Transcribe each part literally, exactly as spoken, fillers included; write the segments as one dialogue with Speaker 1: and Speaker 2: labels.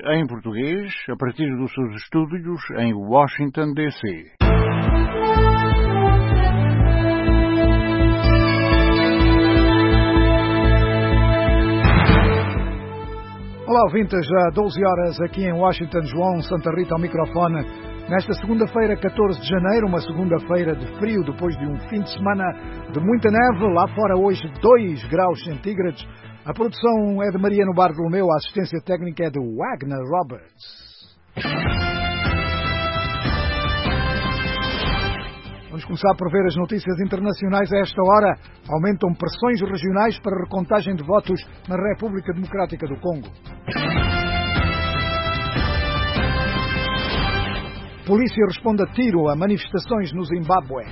Speaker 1: em português, a partir dos seus estúdios em Washington, D C
Speaker 2: Olá, ouvintes, já doze horas aqui em Washington, João Santa Rita ao microfone. Nesta segunda-feira, catorze de janeiro, uma segunda-feira de frio, depois de um fim de semana de muita neve. Lá fora hoje dois graus centígrados. A produção é de Mariano Bartolomeu, a assistência técnica é de Wagner Roberts. Vamos começar por ver as notícias internacionais a esta hora. Aumentam pressões regionais para recontagem de votos na República Democrática do Congo. Polícia responde a tiro a manifestações no Zimbábue.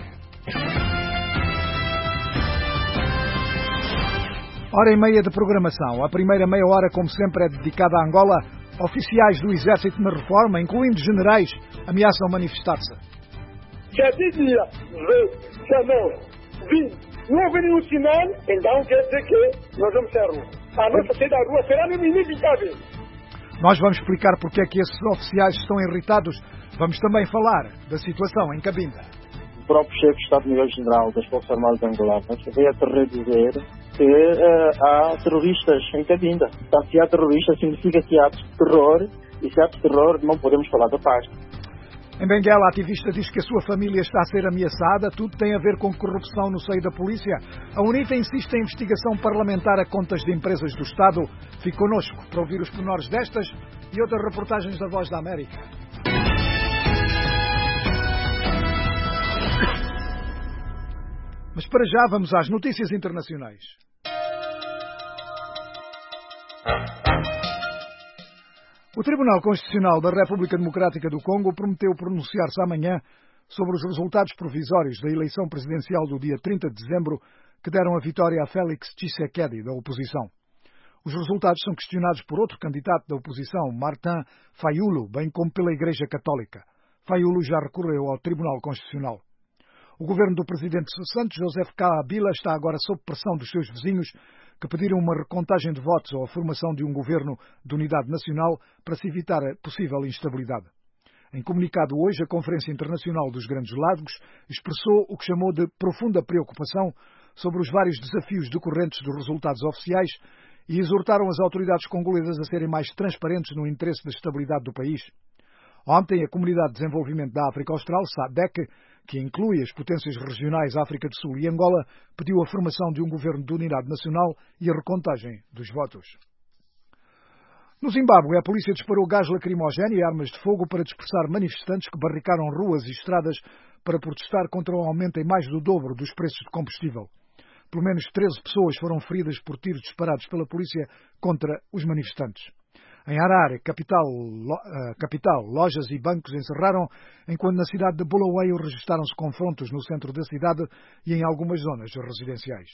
Speaker 2: Hora e meia de programação. A primeira meia hora, como sempre, é dedicada a Angola. Oficiais do Exército na Reforma, incluindo generais, ameaçam manifestar-se.
Speaker 3: Já dizia, já não, vi, não houve nenhum sinal, então quer dizer que nós vamos à rua. A nossa saída à rua será mesmo inevitável.
Speaker 2: Nós vamos explicar porque é que esses oficiais estão irritados. Vamos também falar da situação em Cabinda.
Speaker 4: O próprio chefe de Estado-Maior-General das Forças Armadas Angolanas veio a dizer que uh, há terroristas em Cabinda. Portanto, se há terroristas, significa que há atos de terror, e se há atos de terror, não podemos falar da paz.
Speaker 2: Em Benguela, a ativista diz que a sua família está a ser ameaçada. Tudo tem a ver com corrupção no seio da polícia. A UNITA insiste em investigação parlamentar a contas de empresas do Estado. Fique connosco para ouvir os pormenores destas e outras reportagens da Voz da América. Mas para já vamos às notícias internacionais. O Tribunal Constitucional da República Democrática do Congo prometeu pronunciar-se amanhã sobre os resultados provisórios da eleição presidencial do dia trinta de dezembro que deram a vitória a Félix Tshisekedi, da oposição. Os resultados são questionados por outro candidato da oposição, Martin Fayulu, bem como pela Igreja Católica. Fayulu já recorreu ao Tribunal Constitucional. O governo do presidente Santos José Kabila está agora sob pressão dos seus vizinhos que pediram uma recontagem de votos ou a formação de um governo de unidade nacional para se evitar a possível instabilidade. Em comunicado hoje, a Conferência Internacional dos Grandes Lagos expressou o que chamou de profunda preocupação sobre os vários desafios decorrentes dos resultados oficiais e exortaram as autoridades congolesas a serem mais transparentes no interesse da estabilidade do país. Ontem, a Comunidade de Desenvolvimento da África Austral, S A D C, que inclui as potências regionais África do Sul e Angola, pediu a formação de um governo de unidade nacional e a recontagem dos votos. No Zimbábue, a polícia disparou gás lacrimogéneo e armas de fogo para dispersar manifestantes que barricaram ruas e estradas para protestar contra o aumento em mais do dobro dos preços de combustível. Pelo menos treze pessoas foram feridas por tiros disparados pela polícia contra os manifestantes. Em Harare, capital, uh, capital, lojas e bancos encerraram, enquanto na cidade de Bulawayo registaram-se confrontos no centro da cidade e em algumas zonas residenciais.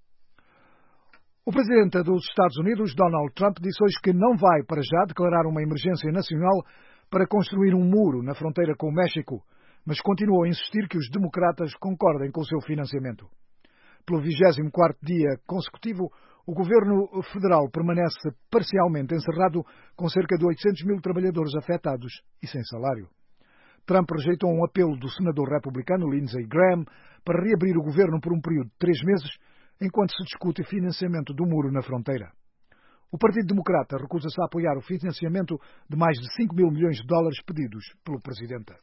Speaker 2: O presidente dos Estados Unidos, Donald Trump, disse hoje que não vai, para já, declarar uma emergência nacional para construir um muro na fronteira com o México, mas continuou a insistir que os democratas concordem com o seu financiamento. Pelo vigésimo quarto dia consecutivo, o governo federal permanece parcialmente encerrado, com cerca de oitocentos mil trabalhadores afetados e sem salário. Trump rejeitou um apelo do senador republicano Lindsey Graham para reabrir o governo por um período de três meses, enquanto se discute o financiamento do muro na fronteira. O Partido Democrata recusa-se a apoiar o financiamento de mais de cinco mil milhões de dólares pedidos pelo presidente.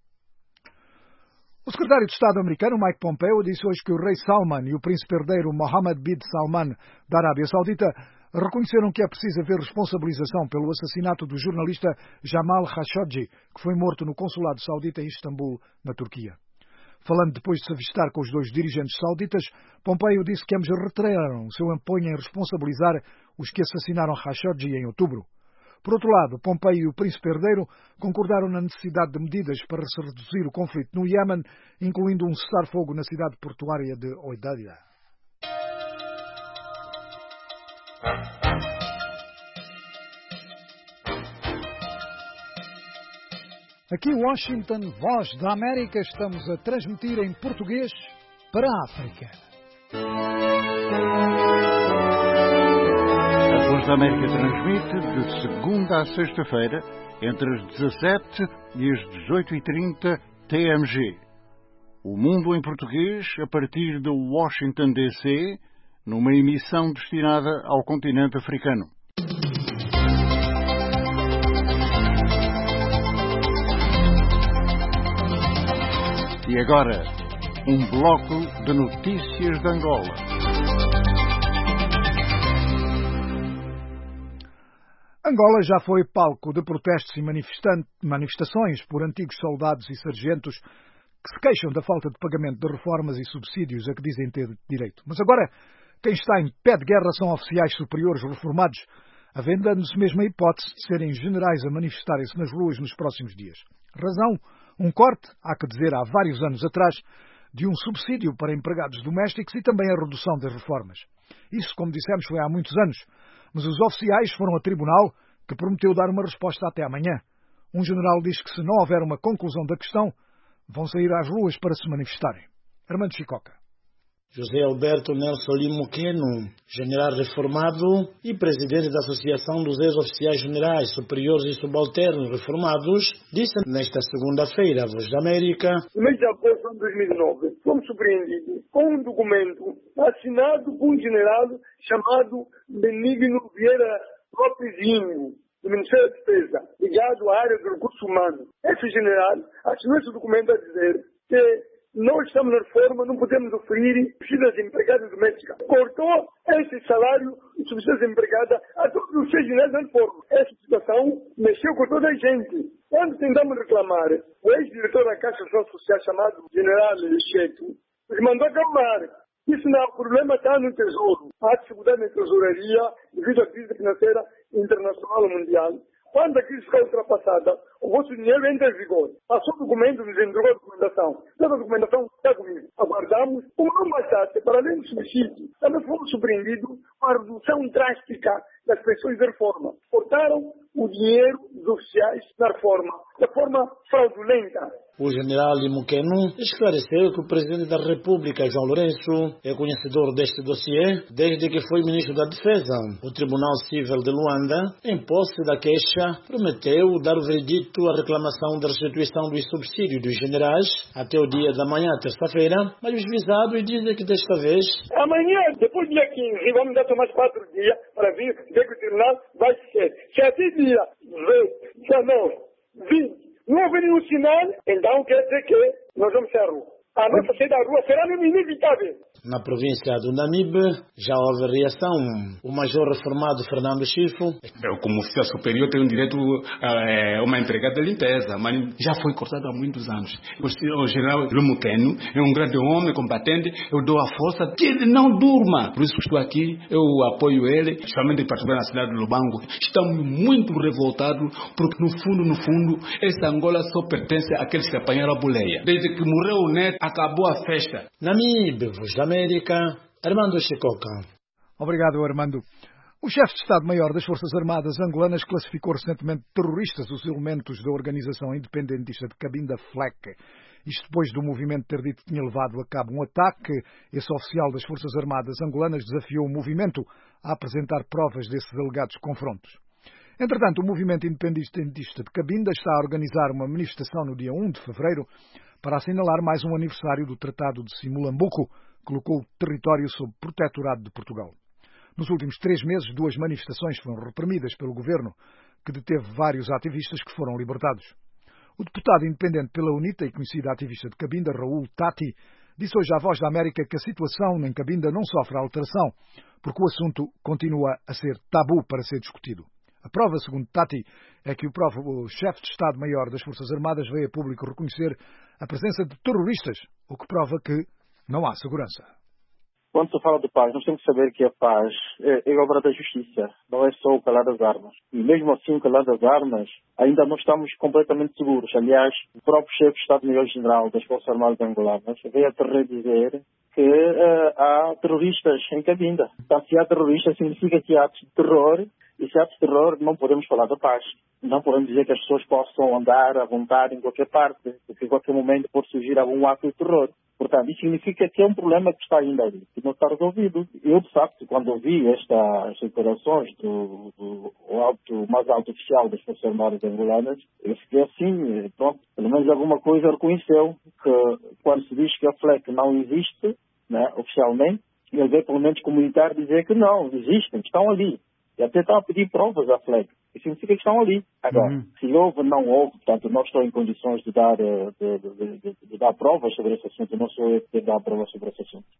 Speaker 2: O secretário de Estado americano, Mike Pompeo, disse hoje que o rei Salman e o príncipe herdeiro Mohammed bin Salman, da Arábia Saudita, reconheceram que é preciso haver responsabilização pelo assassinato do jornalista Jamal Khashoggi, que foi morto no consulado saudita em Istambul, na Turquia. Falando depois de se avistar com os dois dirigentes sauditas, Pompeo disse que ambos reiteraram o seu empenho em responsabilizar os que assassinaram Khashoggi em outubro. Por outro lado, Pompeo e o príncipe herdeiro concordaram na necessidade de medidas para se reduzir o conflito no Iémen, incluindo um cessar-fogo na cidade portuária de Hodeida. Aqui em Washington, Voz da América, estamos a transmitir em português para a África.
Speaker 1: A Voz da América transmite de segunda a sexta-feira, entre as dezassete e as dezoito e trinta T M G. O Mundo em Português, a partir de Washington, D C, numa emissão destinada ao continente africano. E agora, um bloco de notícias de Angola.
Speaker 2: Angola já foi palco de protestos e manifestações por antigos soldados e sargentos que se queixam da falta de pagamento de reformas e subsídios a que dizem ter direito. Mas agora, quem está em pé de guerra são oficiais superiores reformados, havendo-se mesmo a hipótese de serem generais a manifestarem-se nas ruas nos próximos dias. Razão, um corte, há que dizer há vários anos atrás, de um subsídio para empregados domésticos e também a redução das reformas. Isso, como dissemos, foi há muitos anos. Mas os oficiais foram a tribunal, que prometeu dar uma resposta até amanhã. Um general diz que se não houver uma conclusão da questão, vão sair às ruas para se manifestarem. Armando Chicoca.
Speaker 5: José Alberto Nelson Limukeno, general reformado e presidente da Associação dos Ex-Oficiais Generais Superiores e Subalternos Reformados, disse nesta segunda-feira à Voz da América:
Speaker 3: No mês de agosto de dois mil e nove, fomos surpreendidos com um documento assinado por um general chamado Benigno Vieira Lopezinho, do Ministério da Defesa, ligado à área do recurso humano. Esse general assinou esse documento a dizer que nós estamos na reforma, não podemos oferir subsídios empregadas domésticas. Cortou esse salário de subsídios empregadas a todos os seis generais da reforma. Essa situação mexeu com toda a gente. Quando tentamos reclamar, o ex-diretor da Caixa Social chamado General Cheto nos mandou acalmar. Isso não, o problema está no Tesouro. Há dificuldade na tesouraria devido à crise financeira internacional e mundial. Quando a crise ficar ultrapassada, o vosso dinheiro entra em vigor. Passou o documento, nos entregou a documentação. Toda a documentação está comigo. Aguardamos. Como não bastasse, para além do subsídio, também fomos surpreendidos com a redução drástica das pensões de reforma. Cortaram o dinheiro dos oficiais na reforma, de forma fraudulenta.
Speaker 5: O general Limukeno esclareceu que o presidente da República, João Lourenço, é conhecedor deste dossiê desde que foi ministro da Defesa. O Tribunal Civil de Luanda, em posse da queixa, prometeu dar o veredito à reclamação da restituição dos subsídios dos generais até o dia da manhã, terça-feira, mas os visados dizem que desta vez...
Speaker 3: Amanhã, depois do dia quinze, vamos dar mais quatro dias para vir ver que o tribunal vai ser. Se até dia dezoito, dezenove, vinte, não houver nenhum sinal, então quer dizer que nós vamos ser à rua. A nossa saída à rua será inevitável.
Speaker 5: Na província do Namibe, já houve reação. O major reformado Fernando Chifo...
Speaker 6: Eu, como oficial superior, tenho direito a uma empregada de limpeza, mas já foi cortado há muitos anos. O general Limukeno é um grande homem, combatente. Eu dou a força que ele não durma. Por isso que estou aqui, eu apoio ele, especialmente em particular na cidade de Lubango. Estamos muito revoltados, porque no fundo, no fundo, essa Angola só pertence àqueles que apanharam a boleia. Desde que morreu o neto, acabou a festa.
Speaker 5: Namibe, Voz da América, Armando Chicoca.
Speaker 2: Obrigado, Armando. O chefe de Estado-Maior das Forças Armadas angolanas classificou recentemente terroristas os elementos da organização independentista de Cabinda F L E C. Isto depois do movimento ter dito que tinha levado a cabo um ataque. Esse oficial das Forças Armadas angolanas desafiou o movimento a apresentar provas desses alegados confrontos. Entretanto, o movimento independentista de Cabinda está a organizar uma manifestação no dia um de fevereiro para assinalar mais um aniversário do Tratado de Simulambuco, que colocou o território sob protetorado de Portugal. Nos últimos três meses, duas manifestações foram reprimidas pelo governo, que deteve vários ativistas que foram libertados. O deputado independente pela UNITA e conhecido ativista de Cabinda, Raul Tati, disse hoje à Voz da América que a situação em Cabinda não sofre alteração, porque o assunto continua a ser tabu para ser discutido. A prova, segundo Tati, é que o próprio chefe de Estado-Maior das Forças Armadas veio a público reconhecer a presença de terroristas, o que prova que não há segurança.
Speaker 4: Quando se fala de paz, nós temos que saber que a paz é, é obra da justiça, não é só o calar das armas. E mesmo assim, o calar das armas, ainda não estamos completamente seguros. Aliás, o próprio chefe de Estado-Maior-General das Forças Armadas angolanas veio a dizer que uh, há terroristas em Cabinda. Então, se há terroristas, significa que há atos de terror, e se há atos de terror, não podemos falar da paz. Não podemos dizer que as pessoas possam andar à vontade em qualquer parte, porque em qualquer momento pode surgir algum ato de terror. Portanto, isso significa que é um problema que está ainda ali, que não está resolvido. Eu, de facto, quando ouvi esta, estas declarações do, do o alto, mais alto oficial das Forças Armadas angolanas, eu fiquei assim, pronto, pelo menos alguma coisa reconheceu, que quando se diz que a F L E C não existe, né, oficialmente, ele veio pelo menos comunicar dizer que não, existem, estão ali. E até estão a pedir provas à F L E C. Isso significa que estão ali. Agora, uhum. se houve ou não houve, portanto, não estou em condições de dar, de, de, de, de dar provas sobre esse assunto. Não sou eu que dar provas sobre esse assunto.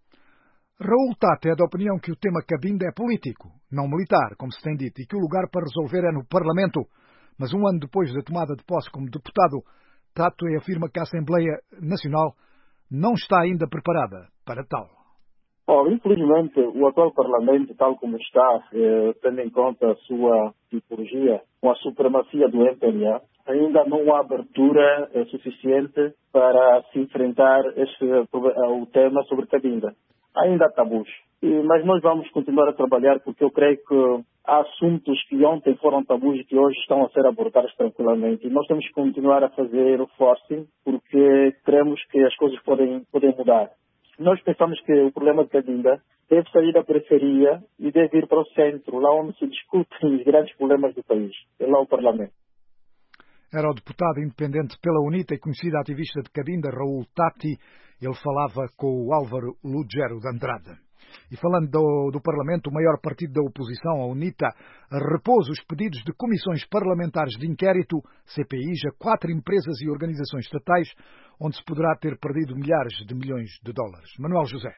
Speaker 2: Raul Tati é da opinião que o tema Cabinda é político, não militar, como se tem dito, e que o lugar para resolver é no Parlamento. Mas um ano depois da tomada de posse como deputado, Tato afirma que a Assembleia Nacional não está ainda preparada para tal.
Speaker 4: Oh, infelizmente, o atual Parlamento, tal como está, eh, tendo em conta a sua tipologia, com a supremacia do M P L A, ainda não há abertura eh, suficiente para se enfrentar este, o tema sobre Cabinda. Ainda há tabus. E, mas nós vamos continuar a trabalhar porque eu creio que há assuntos que ontem foram tabus e que hoje estão a ser abordados tranquilamente. E nós temos que continuar a fazer o forcing porque cremos que as coisas podem, podem mudar. Nós pensamos que o problema de Cabinda deve sair da periferia e deve ir para o centro, lá onde se discutem os grandes problemas do país. É lá o Parlamento.
Speaker 2: Era o deputado independente pela UNITA e conhecido ativista de Cabinda, Raul Tati. Ele falava com o Álvaro Lugero de Andrade. E falando do, do Parlamento, o maior partido da oposição, a UNITA, repôs os pedidos de comissões parlamentares de inquérito, C P Is, a quatro empresas e organizações estatais, onde se poderá ter perdido milhares de milhões de dólares. Manuel José.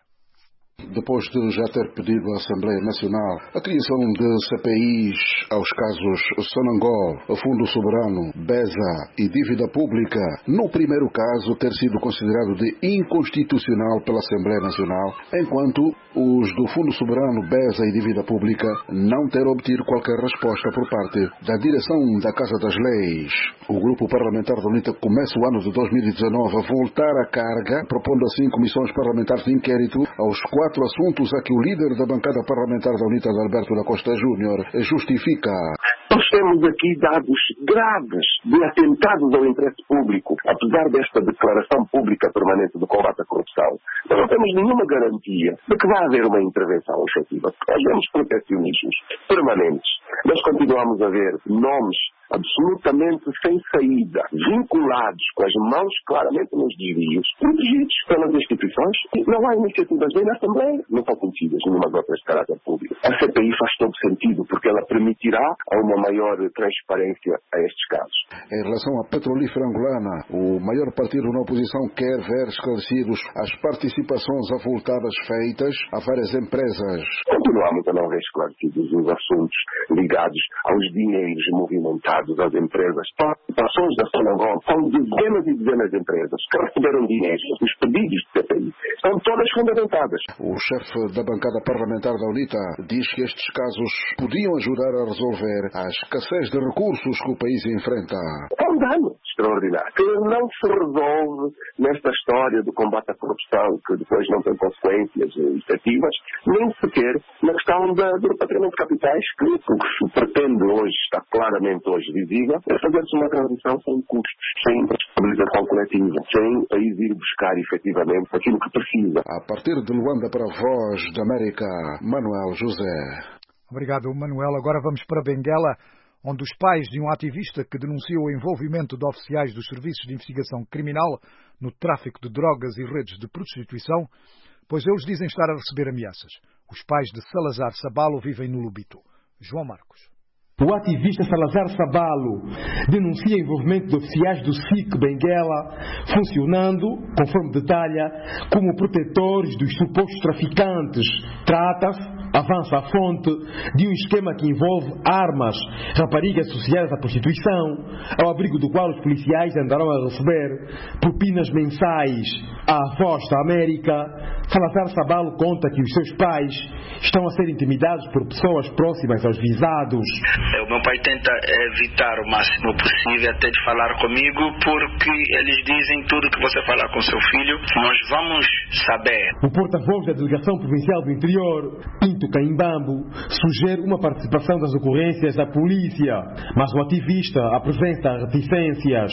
Speaker 7: Depois de já ter pedido à Assembleia Nacional a criação de C P Is aos casos Sonangol, Fundo Soberano, BESA e Dívida Pública, no primeiro caso ter sido considerado de inconstitucional pela Assembleia Nacional, enquanto os do Fundo Soberano, BESA e Dívida Pública não ter obtido qualquer resposta por parte da direção da Casa das Leis. O grupo parlamentar da UNITA começa o ano de dois mil e dezanove a voltar à carga, propondo assim comissões parlamentares de inquérito aos quatro assuntos a que o líder da bancada parlamentar da UNITA, Alberto da Costa Júnior, justifica.
Speaker 8: Nós temos aqui dados graves de atentados ao interesse público, apesar desta declaração pública permanente do combate à corrupção. Nós não temos nenhuma garantia de que vai haver uma intervenção efetiva. Nós vemos protecionismos permanentes. Nós continuamos a ver nomes absolutamente sem saída, vinculados com as mãos claramente nos desvios, protegidos pelas instituições. Não há iniciativas nem na Assembleia, não são conhecidas nenhuma outras de caráter público. A C P I faz todo sentido, porque ela permitirá uma maior transparência a estes casos.
Speaker 7: Em relação à petrolífera angolana, o maior partido na oposição quer ver esclarecidos as participações avultadas feitas a várias empresas.
Speaker 8: Continuamos a não ver esclarecidos os assuntos ligados aos dinheiros movimentados às empresas. Participações da Sonangol são dezenas e dezenas de empresas que receberam dinheiro. Os pedidos de C P I são todas fundamentadas.
Speaker 7: O chefe da bancada parlamentar da UNITA diz que estes casos podiam ajudar a resolver a escassez de recursos que o país enfrenta.
Speaker 8: É um dano extraordinário que não se resolve nesta história do combate à corrupção, que depois não tem consequências efetivas, nem sequer na questão da, do repatriamento de capitais, que o que se pretende hoje, está claramente hoje visível, é fazer-se uma transição sem custos, sem estabilização coletiva, sem o país ir buscar efetivamente aquilo que precisa.
Speaker 7: A partir de Luanda para a Voz da América, Manuel José.
Speaker 2: Obrigado, Manuel. Agora vamos para Benguela, onde os pais de um ativista que denunciou o envolvimento de oficiais dos serviços de investigação criminal no tráfico de drogas e redes de prostituição, pois eles dizem estar a receber ameaças. Os pais de Salazar Sabalo vivem no Lubito. João Marcos.
Speaker 9: O ativista Salazar Sabalo denuncia o envolvimento de oficiais do S I C Benguela, funcionando, conforme detalha, como protetores dos supostos traficantes. Trata-se, avança a fonte, de um esquema que envolve armas, raparigas associadas à prostituição, ao abrigo do qual os policiais andarão a receber propinas mensais. À Voz da América, Salazar Sabalo conta que os seus pais estão a ser intimidados por pessoas próximas aos visados.
Speaker 10: O meu pai tenta evitar o máximo possível até de falar comigo, porque eles dizem tudo que você falar com seu filho, nós vamos saber.
Speaker 9: O porta-voz da Delegação Provincial do Interior, Pinto Caimbambo, sugere uma participação das ocorrências da polícia, mas o ativista apresenta reticências.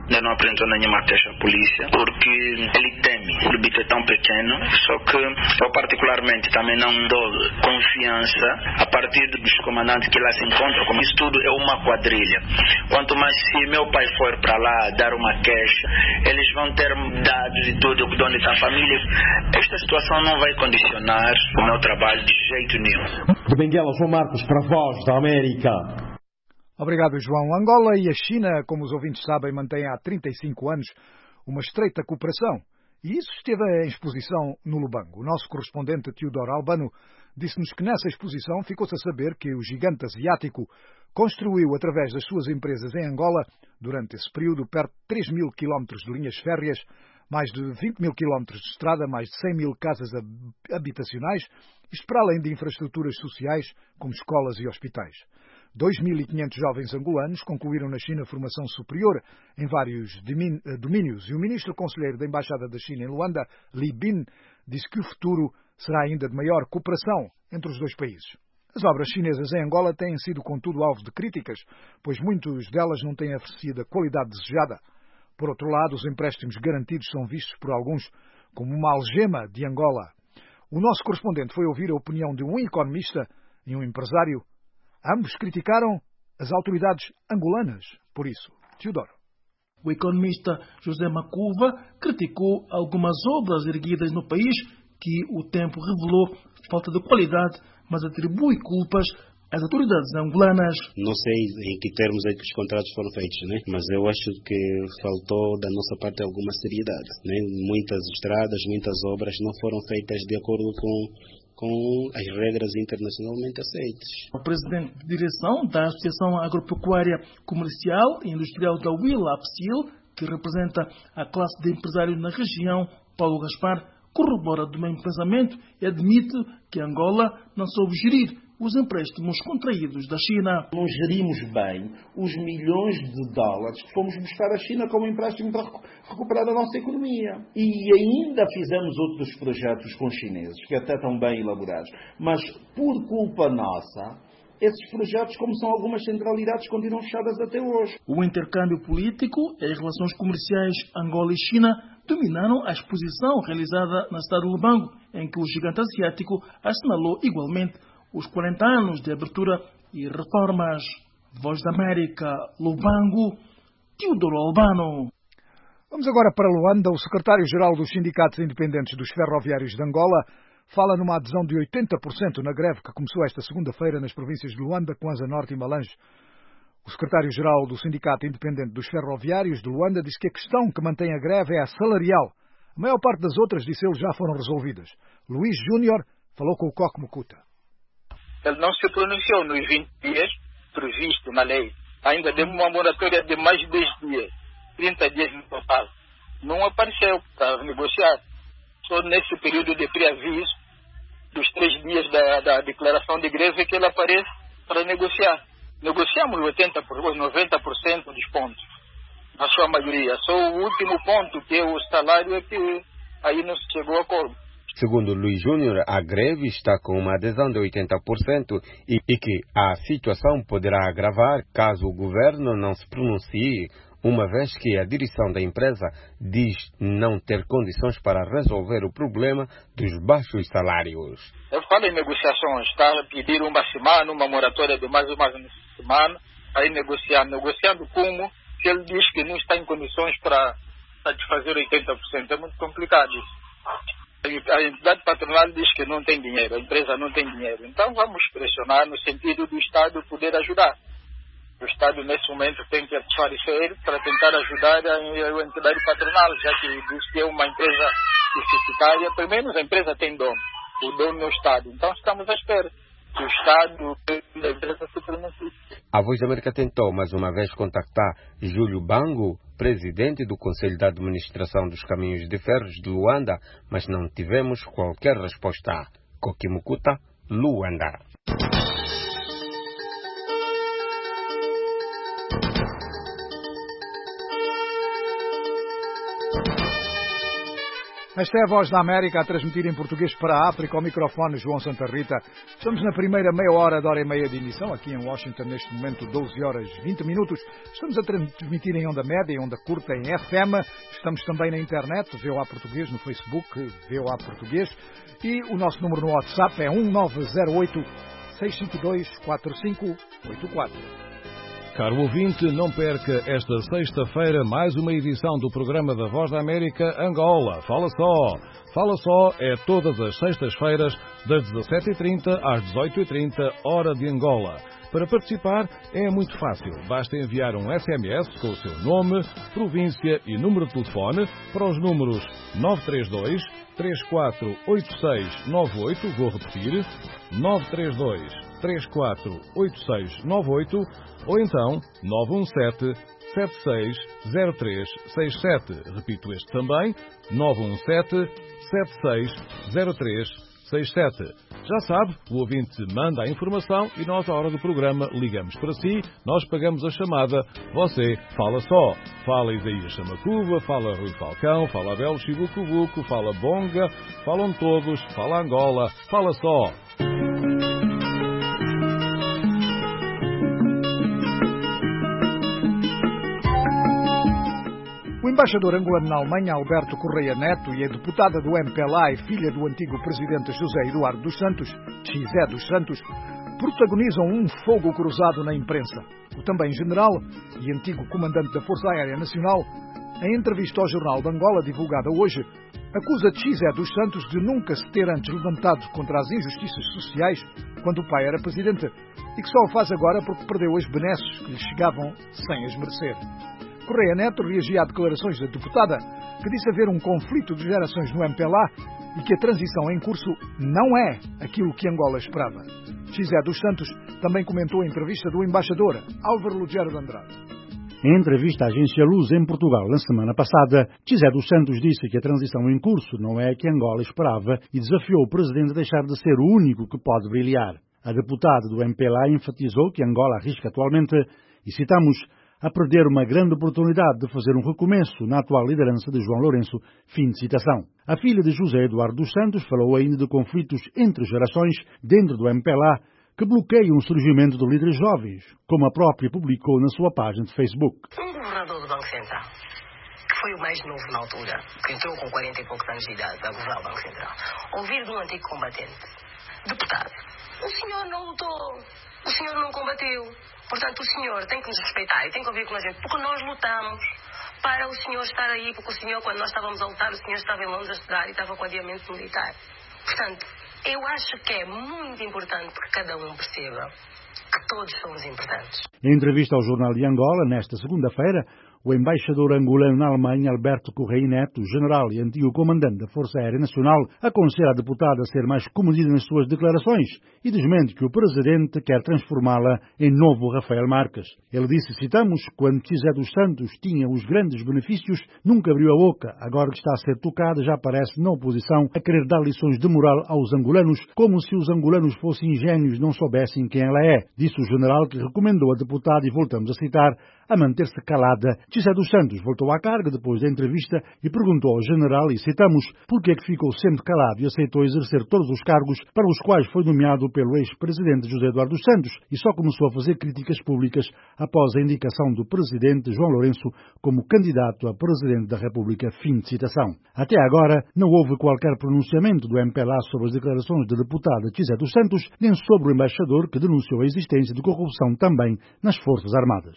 Speaker 10: ainda não apresentou nenhuma queixa à polícia, porque ele teme. O debito é tão pequeno, só que eu particularmente também não dou confiança a partir dos comandantes que lá se encontram, como isso tudo é uma quadrilha. Quanto mais se meu pai for para lá dar uma queixa, eles vão ter dados e tudo, de onde está a família. Esta situação não vai condicionar o meu trabalho de jeito nenhum.
Speaker 9: De Benguela, João Marcos, para a Voz da América.
Speaker 2: Obrigado, João. Angola e a China, como os ouvintes sabem, mantêm há trinta e cinco anos uma estreita cooperação. E isso esteve em exposição no Lubango. O nosso correspondente Teodoro Albano disse-nos que nessa exposição ficou-se a saber que o gigante asiático construiu, através das suas empresas em Angola, durante esse período, perto de três mil quilómetros de linhas férreas, mais de vinte mil quilómetros de estrada, mais de cem mil casas habitacionais, isto para além de infraestruturas sociais, como escolas e hospitais. dois mil e quinhentos jovens angolanos concluíram na China formação superior em vários domínios e o ministro conselheiro da Embaixada da China em Luanda, Li Bin, disse que o futuro será ainda de maior cooperação entre os dois países. As obras chinesas em Angola têm sido, contudo, alvo de críticas, pois muitas delas não têm oferecido a qualidade desejada. Por outro lado, os empréstimos garantidos são vistos por alguns como uma algema de Angola. O nosso correspondente foi ouvir a opinião de um economista e um empresário. Ambos criticaram as autoridades angolanas por isso. Teodoro.
Speaker 11: O economista José Macuva criticou algumas obras erguidas no país que o tempo revelou falta de qualidade, mas atribui culpas às autoridades angolanas.
Speaker 12: Não sei em que termos é que os contratos foram feitos, né? Mas eu acho que faltou da nossa parte alguma seriedade, né? Muitas estradas, muitas obras não foram feitas de acordo com com as regras internacionalmente aceitas.
Speaker 11: O presidente de direção da Associação Agropecuária Comercial e Industrial da Huila, APSIL, que representa a classe de empresários na região, Paulo Gaspar, corrobora do mesmo pensamento e admite que Angola não soube gerir os empréstimos contraídos da China.
Speaker 13: Não gerimos bem os milhões de dólares que fomos buscar à China como empréstimo para recuperar a nossa economia. E ainda fizemos outros projetos com chineses, que até estão bem elaborados. Mas, por culpa nossa, esses projetos, como são algumas centralidades, continuam fechadas até hoje.
Speaker 11: O intercâmbio político e as relações comerciais Angola e China dominaram a exposição realizada na cidade de Lubango, em que o gigante asiático assinalou igualmente os quarenta anos de abertura e reformas. Voz da América, Lubango, Teodoro Albano.
Speaker 2: Vamos agora para Luanda. O secretário-geral dos Sindicatos Independentes dos Ferroviários de Angola fala numa adesão de oitenta por cento na greve que começou esta segunda-feira nas províncias de Luanda, Kwanza Norte e Malange. O secretário-geral do Sindicato Independente dos Ferroviários de Luanda diz que a questão que mantém a greve é a salarial. A maior parte das outras, disse ele, já foram resolvidas. Luís Júnior falou com o Coque Mucuta.
Speaker 14: Ele não se pronunciou nos vinte dias previsto na lei. Ainda deu uma moratória de mais de dez dias, trinta dias no total. Não apareceu para negociar. Só nesse período de preaviso, dos três dias da, da declaração de greve, que ele aparece para negociar. Negociamos oitenta por cento, noventa por cento dos pontos, na sua maioria. Só o último ponto, que é o salário, é que aí não se chegou a acordo.
Speaker 15: Segundo Luís Júnior, a greve está com uma adesão de oitenta por cento e, e que a situação poderá agravar caso o governo não se pronuncie, uma vez que a direção da empresa diz não ter condições para resolver o problema dos baixos salários.
Speaker 14: Eu falo em negociações, está a pedir uma semana, uma moratória de mais uma semana, aí negociando. Negociando como? Se ele diz que não está em condições para satisfazer oitenta por cento, é muito complicado isso. A entidade patronal diz que não tem dinheiro, a empresa não tem dinheiro. Então vamos pressionar no sentido do Estado poder ajudar. O Estado, nesse momento, tem que aparecer para tentar ajudar a entidade patronal, já que diz que é uma empresa deficitária. Pelo menos a empresa tem dono, o dono é o Estado. Então estamos à espera que o Estado da empresa se pronuncie.
Speaker 15: A Voz da América tentou mais uma vez contactar Júlio Bango, presidente do Conselho de Administração dos Caminhos de Ferros de Luanda, mas não tivemos qualquer resposta. Coque Mucuta, Luanda.
Speaker 2: Esta é a Voz da América a transmitir em português para a África, ao microfone João Santa Rita. Estamos na primeira meia hora da hora e meia de emissão, aqui em Washington, neste momento doze horas e vinte minutos. Estamos a transmitir em onda média, em onda curta, em F M. Estamos também na internet, V O A Português, no Facebook, V O A Português. E o nosso número no WhatsApp é um nove zero oito, seis cinco dois, quatro cinco oito quatro.
Speaker 16: Caro ouvinte, não perca esta sexta-feira mais uma edição do programa da Voz da América Angola. Fala só! Fala só é todas as sextas-feiras, das dezassete e trinta às dezoito e trinta, hora de Angola. Para participar é muito fácil. Basta enviar um S M S com o seu nome, província e número de telefone para os números nove três dois, três quatro oito seis nove oito, vou repetir, nove três dois, três quatro oito seis nove oito, ou então nove um sete, sete seis zero três seis sete. Repito este também, nove um sete, sete seis zero três seis sete. Já sabe, o ouvinte manda a informação e nós, à hora do programa, ligamos para si, nós pagamos a chamada, você fala só. Fala Isaías Chamacuva, fala Rui Falcão, fala Abel Chibucubuco, fala Bonga, falam todos, fala Angola, fala só.
Speaker 2: O embaixador angolano na Alemanha, Alberto Correia Neto, e a deputada do M P L A e filha do antigo presidente José Eduardo dos Santos, Xizé dos Santos, protagonizam um fogo cruzado na imprensa. O também general e antigo comandante da Força Aérea Nacional, em entrevista ao Jornal de Angola, divulgada hoje, acusa Xizé dos Santos de nunca se ter antes levantado contra as injustiças sociais quando o pai era presidente e que só o faz agora porque perdeu as benesses que lhe chegavam sem as merecer. Correia Neto reagia a declarações da deputada, que disse haver um conflito de gerações no M P L A e que a transição em curso não é aquilo que Angola esperava. Xizé dos Santos também comentou a entrevista do embaixador Álvaro Lugero de Andrade.
Speaker 17: Em entrevista à agência Luz em Portugal na semana passada, Xizé dos Santos disse que a transição em curso não é a que Angola esperava e desafiou o presidente a deixar de ser o único que pode brilhar. A deputada do M P L A enfatizou que Angola arrisca atualmente, e citamos, a perder uma grande oportunidade de fazer um recomeço na atual liderança de João Lourenço, fim de citação. A filha de José Eduardo dos Santos falou ainda de conflitos entre gerações dentro do M P L A que bloqueiam o surgimento de líderes jovens, como a própria publicou na sua página de Facebook.
Speaker 18: Um governador do Banco Central, que foi o mais novo na altura, que entrou com quarenta e poucos anos de idade a governar o Banco Central, ouvir de um antigo combatente, deputado, o senhor não lutou, o senhor não combateu. Portanto, o senhor tem que nos respeitar e tem que ouvir com a gente, porque nós lutamos para o senhor estar aí, porque o senhor, quando nós estávamos a lutar, o senhor estava em Londres a estudar e estava com adiamento militar. Portanto, eu acho que é muito importante que cada um perceba que todos somos importantes.
Speaker 17: Em entrevista ao Jornal de Angola, nesta segunda-feira, o embaixador angolano na Alemanha, Alberto Correia Neto, general e antigo comandante da Força Aérea Nacional, aconselha a deputada a ser mais comedida nas suas declarações e desmente que o presidente quer transformá-la em novo Rafael Marques. Ele disse, citamos, quando Xizé dos Santos tinha os grandes benefícios, nunca abriu a boca. Agora que está a ser tocada, já aparece na oposição a querer dar lições de moral aos angolanos, como se os angolanos fossem ingênuos e não soubessem quem ela é. Disse o general que recomendou a deputada, e voltamos a citar, a manter-se calada. Xizé dos Santos voltou à carga depois da entrevista e perguntou ao general, e citamos, por que é que ficou sempre calado e aceitou exercer todos os cargos para os quais foi nomeado pelo ex-presidente José Eduardo dos Santos e só começou a fazer críticas públicas após a indicação do presidente João Lourenço como candidato a presidente da República, fim de citação. Até agora, não houve qualquer pronunciamento do M P L A sobre as declarações da deputada Xizé dos Santos, nem sobre o embaixador que denunciou a existência de corrupção também nas Forças Armadas.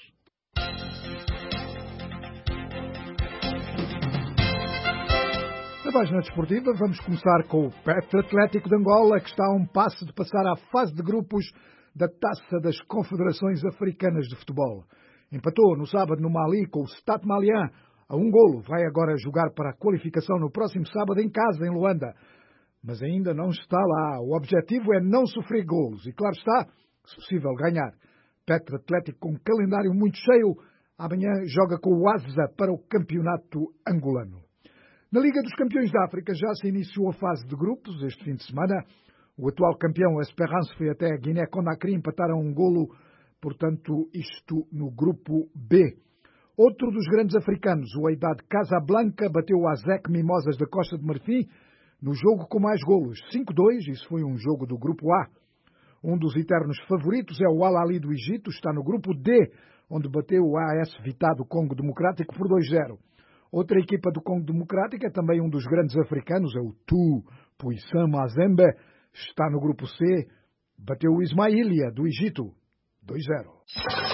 Speaker 2: Na página desportiva, vamos começar com o Petro Atlético de Angola, que está a um passo de passar à fase de grupos da Taça das Confederações Africanas de Futebol. Empatou no sábado no Mali com o Stade Malien a um golo. Vai agora jogar para a qualificação no próximo sábado em casa, em Luanda. Mas ainda não está lá. O objetivo é não sofrer golos e, claro está, se possível, ganhar. Petro Atlético com um calendário muito cheio. Amanhã joga com o Asa para o campeonato angolano. Na Liga dos Campeões da África já se iniciou a fase de grupos este fim de semana. O atual campeão, a Esperance, foi até a Guiné-Conakry, empataram um golo, portanto, isto no grupo B. Outro dos grandes africanos, o Wydad Casablanca, bateu o ASEC Mimosas da Costa de Marfim no jogo com mais golos, cinco a dois, isso foi um jogo do Grupo A. Um dos eternos favoritos é o Al Ahly do Egito, está no Grupo D, onde bateu o A S Vita do Congo Democrático por dois a zero. Outra equipa do Congo Democrático é também um dos grandes africanos, é o Tu Puissant Mazembe, está no Grupo C, bateu o Ismailia do Egito, dois a zero.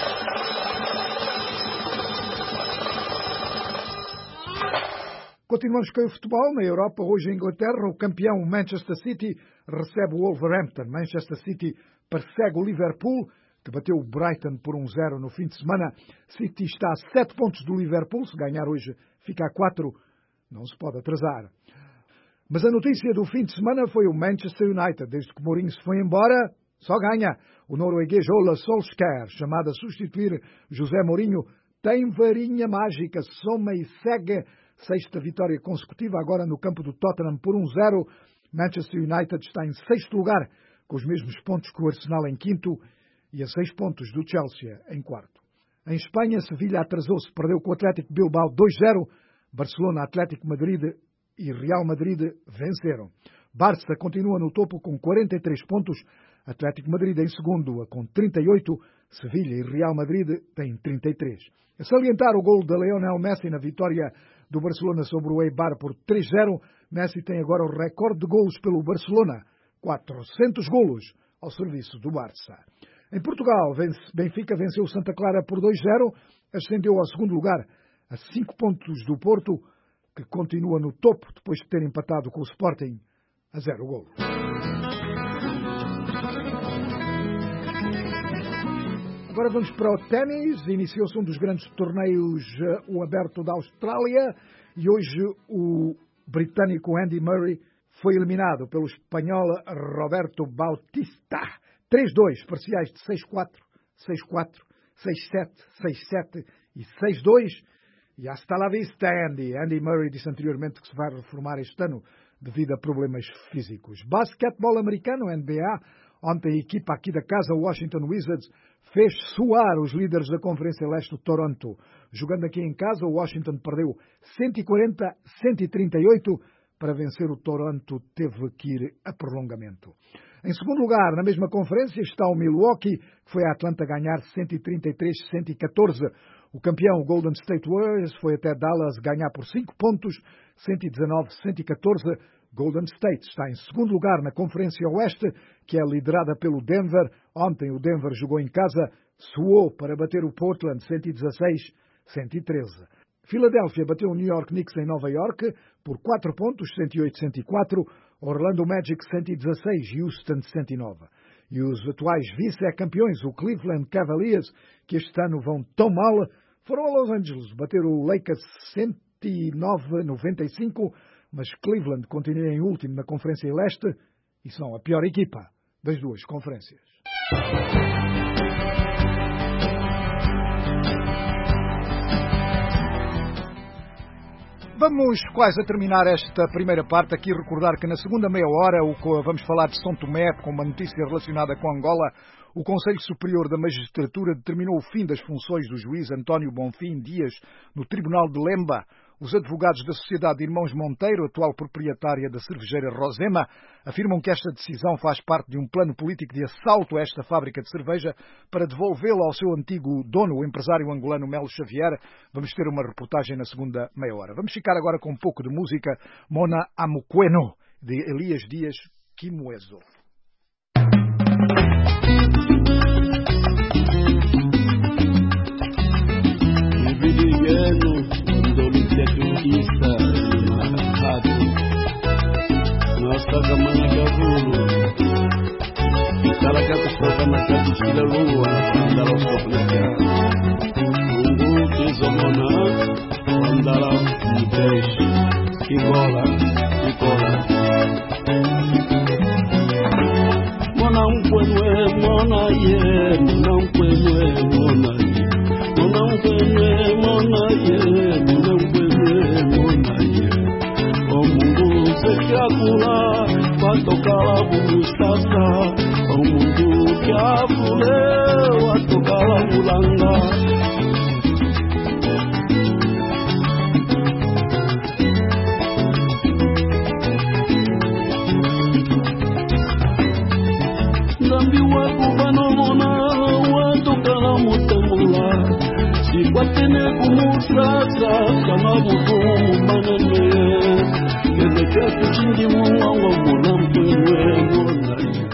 Speaker 2: Continuamos com o futebol. Na Europa, hoje em Inglaterra, o campeão Manchester City recebe o Wolverhampton. Manchester City persegue o Liverpool, que bateu o Brighton por um a zero no fim de semana. City está a sete pontos do Liverpool. Se ganhar hoje, fica a quatro. Não se pode atrasar. Mas a notícia do fim de semana foi o Manchester United. Desde que Mourinho se foi embora, só ganha. O norueguês Ole Solskjær, chamado a substituir José Mourinho, tem varinha mágica, soma e segue. Sexta vitória consecutiva, agora no campo do Tottenham por um a zero. Manchester United está em sexto lugar, com os mesmos pontos que o Arsenal em quinto e a seis pontos do Chelsea em quarto. Em Espanha, Sevilha atrasou-se, perdeu com o Atlético Bilbao dois a zero. Barcelona, Atlético Madrid e Real Madrid venceram. Barça continua no topo com quarenta e três pontos. Atlético Madrid em segundo com trinta e oito. Sevilha e Real Madrid têm trinta e três. A salientar o golo de Lionel Messi na vitória do Barcelona sobre o Eibar por três a zero. Messi tem agora o recorde de golos pelo Barcelona, quatrocentos golos ao serviço do Barça. Em Portugal, Benfica venceu o Santa Clara por dois a zero, ascendeu ao segundo lugar a cinco pontos do Porto, que continua no topo depois de ter empatado com o Sporting a zero golos. Agora vamos para o ténis. Iniciou-se um dos grandes torneios, o Aberto da Austrália, e hoje o britânico Andy Murray foi eliminado pelo espanhol Roberto Bautista. três a dois, parciais de seis a quatro, seis a quatro, seis a sete, seis a sete e seis a dois. E hasta la vista, Andy. Andy Murray disse anteriormente que se vai reformar este ano devido a problemas físicos. Basquetebol americano, N B A. Ontem a equipa aqui da casa, o Washington Wizards, fez suar os líderes da Conferência Leste do Toronto. Jogando aqui em casa, o Washington perdeu cento e quarenta a cento e trinta e oito. Para vencer o Toronto, teve que ir a prolongamento. Em segundo lugar, na mesma conferência, está o Milwaukee, que foi a Atlanta ganhar cento e trinta e três a cento e catorze. O campeão Golden State Warriors foi até Dallas ganhar por cinco pontos, cento e dezanove a cento e catorze. Golden State está em segundo lugar na Conferência Oeste, que é liderada pelo Denver. Ontem o Denver jogou em casa, suou para bater o Portland cento e dezasseis a cento e treze. Filadélfia bateu o New York Knicks em Nova York por quatro pontos, cento e oito a cento e quatro. Orlando Magic cento e dezasseis, Houston cento e nove. E os atuais vice-campeões, o Cleveland Cavaliers, que este ano vão tão mal, foram a Los Angeles bater o Lakers cento e nove a noventa e cinco, mas Cleveland continua em último na Conferência Leste e são a pior equipa das duas conferências. Vamos quase a terminar esta primeira parte aqui, recordar que na segunda meia hora o, vamos falar de São Tomé com uma notícia relacionada com Angola. O Conselho Superior da Magistratura determinou o fim das funções do juiz António Bonfim Dias no Tribunal de Lemba. Os advogados da Sociedade de Irmãos Monteiro, atual proprietária da cervejeira Rosema, afirmam que esta decisão faz parte de um plano político de assalto a esta fábrica de cerveja para devolvê-la ao seu antigo dono, o empresário angolano Melo Xavier. Vamos ter uma reportagem na segunda meia hora. Vamos ficar agora com um pouco de música. Mona Amukweno, de Elias Dias Kimuezo.
Speaker 19: Isa Mahatu Nossa Gamana Gavulu Italaga Kustoka Nakatu Shila Lua Andala Ustoka Ungu Kizomona Andala Utesh Kigola Kikola Mona Unkwenwe Mona Ye Mona Unkwenwe Mona Ye Mona Unkwenwe Mona Ye Mona Unkwenwe Mona Ye O Mungu Sekiakula Watokala Bumustasa O Mungu Kiakule Watokala Mulanga sasa kama bugumu manene Kimekatu chindi muwango mwanamke mwemona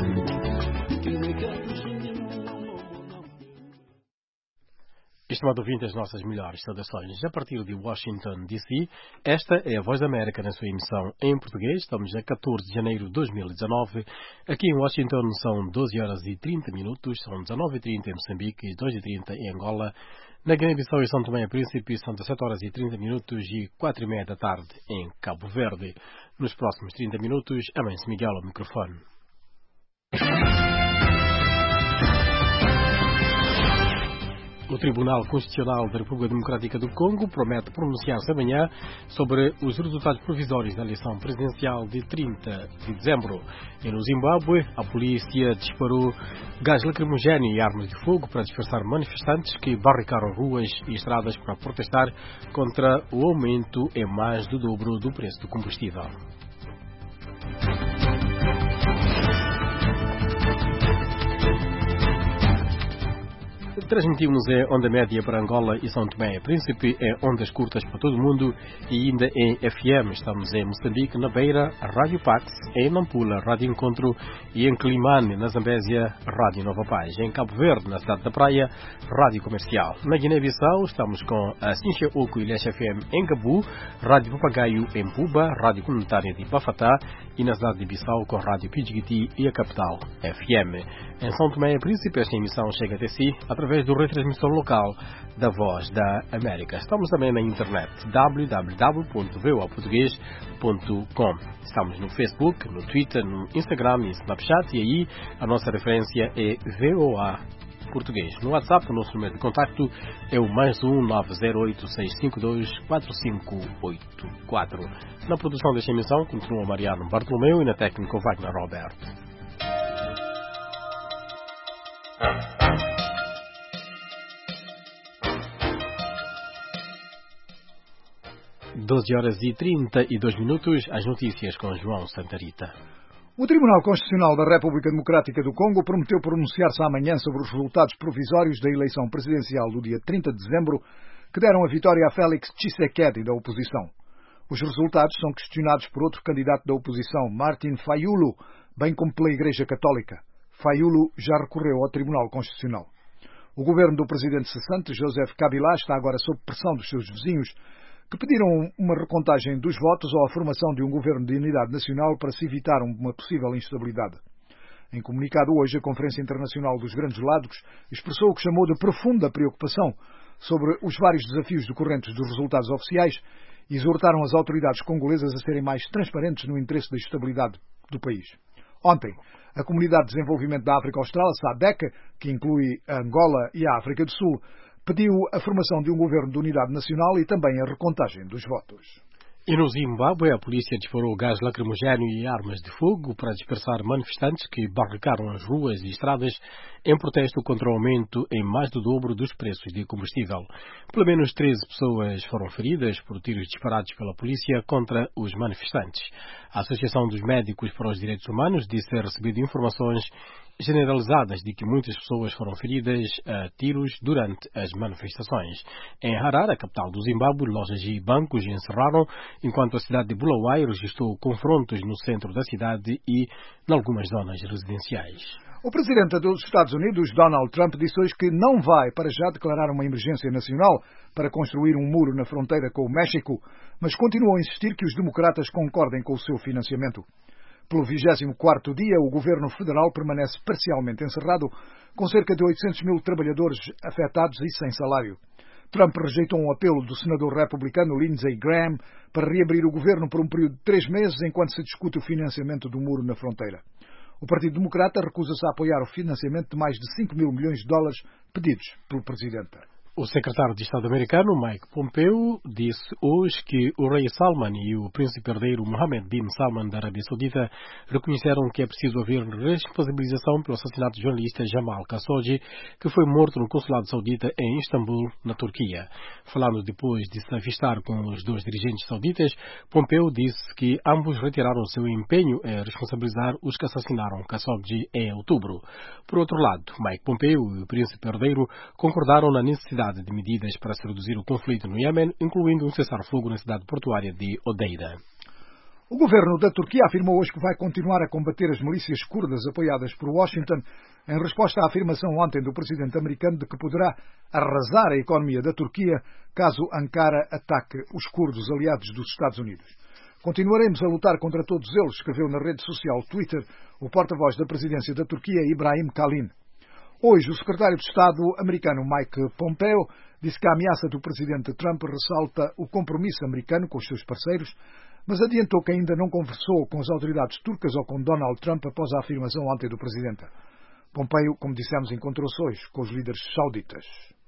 Speaker 16: Estimado ouvinte, as nossas melhores saudações a partir de Washington, D C. Esta é a Voz da América na sua emissão em português. Estamos a catorze de janeiro de dois mil e dezanove. Aqui em Washington são doze horas e trinta minutos, são dezenove e trinta em Moçambique e dois e trinta em Angola. Na Guiné-Bissau e São Tomé e Príncipe são dezessete horas e trinta minutos e quatro e meia da tarde em Cabo Verde. Nos próximos trinta minutos, Amém-se Miguel ao microfone. O Tribunal Constitucional da República Democrática do Congo promete pronunciar-se amanhã sobre os resultados provisórios da eleição presidencial de trinta de dezembro. E no Zimbábue, a polícia disparou gás lacrimogéneo e armas de fogo para dispersar manifestantes que barricaram ruas e estradas para protestar contra o aumento em mais do dobro do preço do combustível. Transmitimos em onda média para Angola e São Tomé e Príncipe, em ondas curtas para todo o mundo e ainda em F M. Estamos em Moçambique, na Beira, Rádio Pax, em Nampula, Rádio Encontro e em Climane, na Zambésia, Rádio Nova Paz. Em Cabo Verde, na Cidade da Praia, Rádio Comercial. Na Guiné-Bissau, estamos com a Cincha Oco e Leste F M em Gabu, Rádio Papagaio em Puba, Rádio Comunitária de Bafatá e na cidade de Bissau com Rádio Pidjigiti e a capital F M. Em São Tomé e Príncipe, esta emissão chega até si através do retransmissão local da Voz da América. Estamos também na internet w w w ponto v o a português ponto com. Estamos no Facebook, no Twitter, no Instagram e Snapchat e aí a nossa referência é V O A Português. No WhatsApp, o nosso número de contacto é o mais um nove zero oito seis cinco dois quatro cinco oito quatro. Na produção desta emissão continua Mariano Bartolomeu e na técnica Wagner Roberto. doze horas e trinta e dois minutos, as notícias com João Santarita.
Speaker 2: O Tribunal Constitucional da República Democrática do Congo prometeu pronunciar-se amanhã sobre os resultados provisórios da eleição presidencial do dia trinta de dezembro, que deram a vitória a Félix Tshisekedi, da oposição. Os resultados são questionados por outro candidato da oposição, Martin Fayulu, bem como pela Igreja Católica. Fayulu já recorreu ao Tribunal Constitucional. O governo do presidente cessante, Joseph Kabila, está agora sob pressão dos seus vizinhos, que pediram uma recontagem dos votos ou a formação de um governo de unidade nacional para se evitar uma possível instabilidade. Em comunicado hoje, a Conferência Internacional dos Grandes Lagos expressou o que chamou de profunda preocupação sobre os vários desafios decorrentes dos resultados oficiais e exortaram as autoridades congolesas a serem mais transparentes no interesse da estabilidade do país. Ontem, a Comunidade de Desenvolvimento da África Austral, S A D C, que inclui a Angola e a África do Sul, pediu a formação de um governo de unidade nacional e também a recontagem dos votos.
Speaker 16: E no Zimbábue, a polícia disparou gás lacrimogéneo e armas de fogo para dispersar manifestantes que barricaram as ruas e estradas em protesto contra o aumento em mais do dobro dos preços de combustível. Pelo menos treze pessoas foram feridas por tiros disparados pela polícia contra os manifestantes. A Associação dos Médicos para os Direitos Humanos disse ter recebido informações generalizadas de que muitas pessoas foram feridas a tiros durante as manifestações. Em Harare, a capital do Zimbábue, lojas e bancos encerraram, enquanto a cidade de Bulawayo registrou confrontos no centro da cidade e em algumas zonas residenciais.
Speaker 2: O presidente dos Estados Unidos, Donald Trump, disse hoje que não vai para já declarar uma emergência nacional para construir um muro na fronteira com o México, mas continuou a insistir que os democratas concordem com o seu financiamento. Pelo vigésimo quarto dia, o governo federal permanece parcialmente encerrado, com cerca de oitocentos mil trabalhadores afetados e sem salário. Trump rejeitou um apelo do senador republicano Lindsey Graham para reabrir o governo por um período de três meses enquanto se discute o financiamento do muro na fronteira. O Partido Democrata recusa-se a apoiar o financiamento de mais de cinco mil milhões de dólares pedidos pelo presidente.
Speaker 16: O secretário de Estado americano, Mike Pompeo, disse hoje que o rei Salman e o príncipe herdeiro Mohammed bin Salman da Arábia Saudita reconheceram que é preciso haver responsabilização pelo assassinato do jornalista Jamal Khashoggi, que foi morto no consulado saudita em Istambul, na Turquia. Falando depois de se avistar com os dois dirigentes sauditas, Pompeo disse que ambos retiraram o seu empenho em responsabilizar os que assassinaram Khashoggi em outubro. Por outro lado, Mike Pompeo e o príncipe herdeiro concordaram na necessidade
Speaker 20: necessidade de medidas para se reduzir o conflito no Iêmen, incluindo um cessar-fogo na cidade portuária de Odeida.
Speaker 2: O governo da Turquia afirmou hoje que vai continuar a combater as milícias curdas apoiadas por Washington, em resposta à afirmação ontem do presidente americano de que poderá arrasar a economia da Turquia caso Ankara ataque os curdos aliados dos Estados Unidos. Continuaremos a lutar contra todos eles, escreveu na rede social Twitter o porta-voz da presidência da Turquia, Ibrahim Kalin. Hoje, o secretário de Estado americano Mike Pompeo disse que a ameaça do presidente Trump ressalta o compromisso americano com os seus parceiros, mas adiantou que ainda não conversou com as autoridades turcas ou com Donald Trump após a afirmação ontem do presidente. Pompeo, como dissemos, encontrou-se hoje com os líderes sauditas.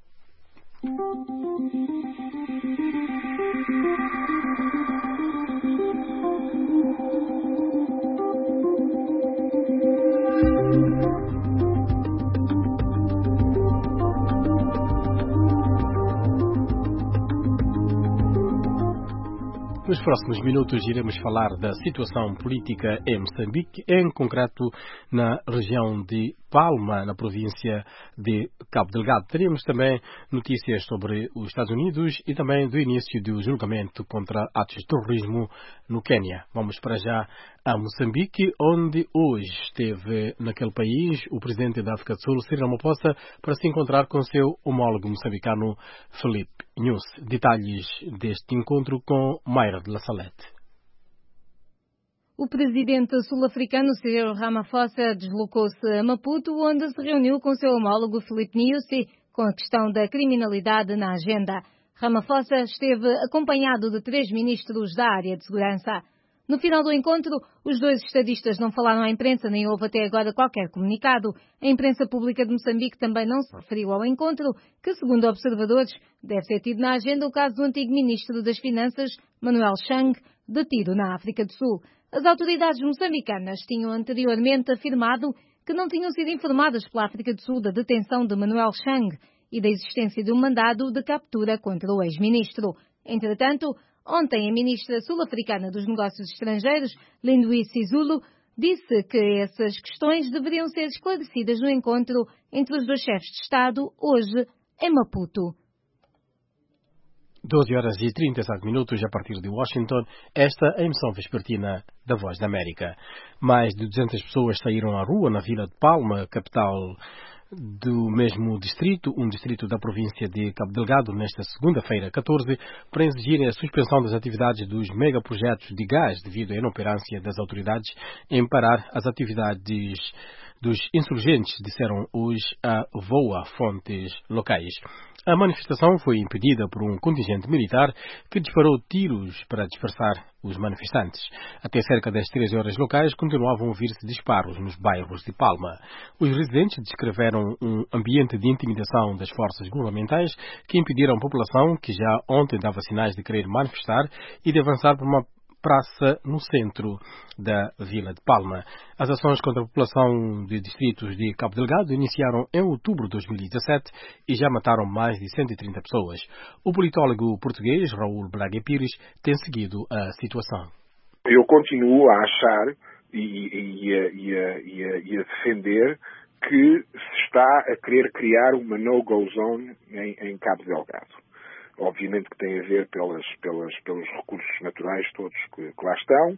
Speaker 20: Nos próximos minutos iremos falar da situação política em Moçambique, em concreto na região de Palma, na província de Cabo Delgado. Teremos também notícias sobre os Estados Unidos e também do início do julgamento contra atos de terrorismo no Quênia. Vamos para já a Moçambique, onde hoje esteve naquele país o presidente da África do Sul, Cyril Ramaphosa, para se encontrar com seu homólogo moçambicano, Filipe Nyusi. Detalhes deste encontro com Mayra de La Salette.
Speaker 21: O presidente sul-africano Cyril Ramaphosa deslocou-se a Maputo, onde se reuniu com seu homólogo Filipe Nyusi, com a questão da criminalidade na agenda. Ramaphosa esteve acompanhado de três ministros da área de segurança. No final do encontro, os dois estadistas não falaram à imprensa, nem houve até agora qualquer comunicado. A imprensa pública de Moçambique também não se referiu ao encontro, que, segundo observadores, deve ter tido na agenda o caso do antigo ministro das Finanças, Manuel Chang, detido na África do Sul. As autoridades moçambicanas tinham anteriormente afirmado que não tinham sido informadas pela África do Sul da detenção de Manuel Chang e da existência de um mandado de captura contra o ex-ministro. Entretanto, ontem a ministra sul-africana dos Negócios Estrangeiros, Linduí Sisulu, disse que essas questões deveriam ser esclarecidas no encontro entre os dois chefes de Estado hoje em Maputo.
Speaker 20: doze horas e trinta e sete minutos a partir de Washington, esta é a emissão vespertina da Voz da América. Mais de duzentas pessoas saíram à rua na Vila de Palma, capital do mesmo distrito, um distrito da província de Cabo Delgado, nesta segunda-feira, catorze, para exigir a suspensão das atividades dos megaprojetos de gás devido à inoperância das autoridades em parar as atividades dos insurgentes, disseram hoje a VOA fontes locais. A manifestação foi impedida por um contingente militar que disparou tiros para dispersar os manifestantes. Até cerca das treze horas locais continuavam a ouvir-se disparos nos bairros de Palma. Os residentes descreveram um ambiente de intimidação das forças governamentais que impediram a população, que já ontem dava sinais de querer manifestar e de avançar por uma praça no centro da Vila de Palma. As ações contra a população de distritos de Cabo Delgado iniciaram em outubro de dois mil e dezassete e já mataram mais de cento e trinta pessoas. O politólogo português Raul Braga Pires tem seguido a situação.
Speaker 22: Eu continuo a achar e, e, e, a, e, a, e, a, e a defender que se está a querer criar uma no-go zone em, em Cabo Delgado. Obviamente que tem a ver pelas, pelas, pelos recursos naturais todos que, que lá estão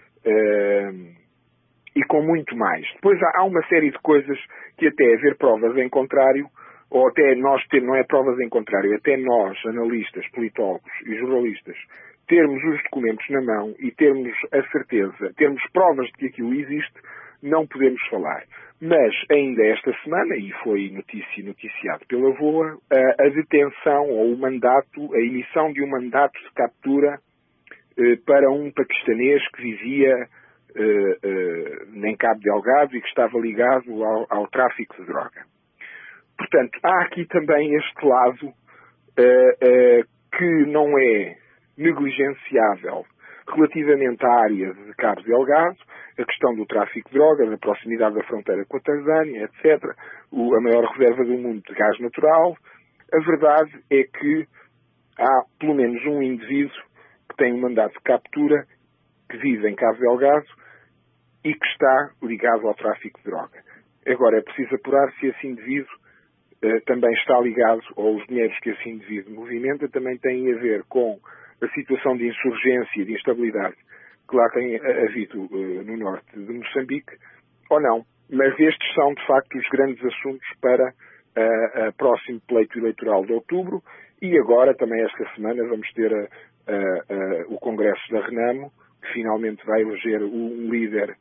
Speaker 22: uh, e com muito mais. Depois há, há uma série de coisas que até haver provas em contrário, ou até nós ter, não é provas em contrário, até nós, analistas, politólogos e jornalistas, termos os documentos na mão e termos a certeza, termos provas de que aquilo existe, não podemos falar. Mas ainda esta semana, e foi notícia, noticiado pela VOA, a, a detenção ou o mandato, a emissão de um mandato de captura eh, para um paquistanês que vivia eh, eh, em Cabo Delgado e que estava ligado ao, ao tráfico de droga. Portanto, há aqui também este lado eh, eh, que não é negligenciável relativamente à área de Cabo Delgado, a questão do tráfico de drogas, a proximidade da fronteira com a Tanzânia, etcétera, o, a maior reserva do mundo de gás natural. A verdade é que há pelo menos um indivíduo que tem um mandato de captura, que vive em Cabo Delgado e que está ligado ao tráfico de droga. Agora, é preciso apurar se esse indivíduo uh, também está ligado, ou os dinheiros que assim indivíduo movimenta, também têm a ver com a situação de insurgência e de instabilidade que lá tem havido uh, no norte de Moçambique, ou não. Mas estes são, de facto, os grandes assuntos para o uh, próximo pleito eleitoral de outubro, e agora, também esta semana, vamos ter a, a, a, o Congresso da Renamo, que finalmente vai eleger um líder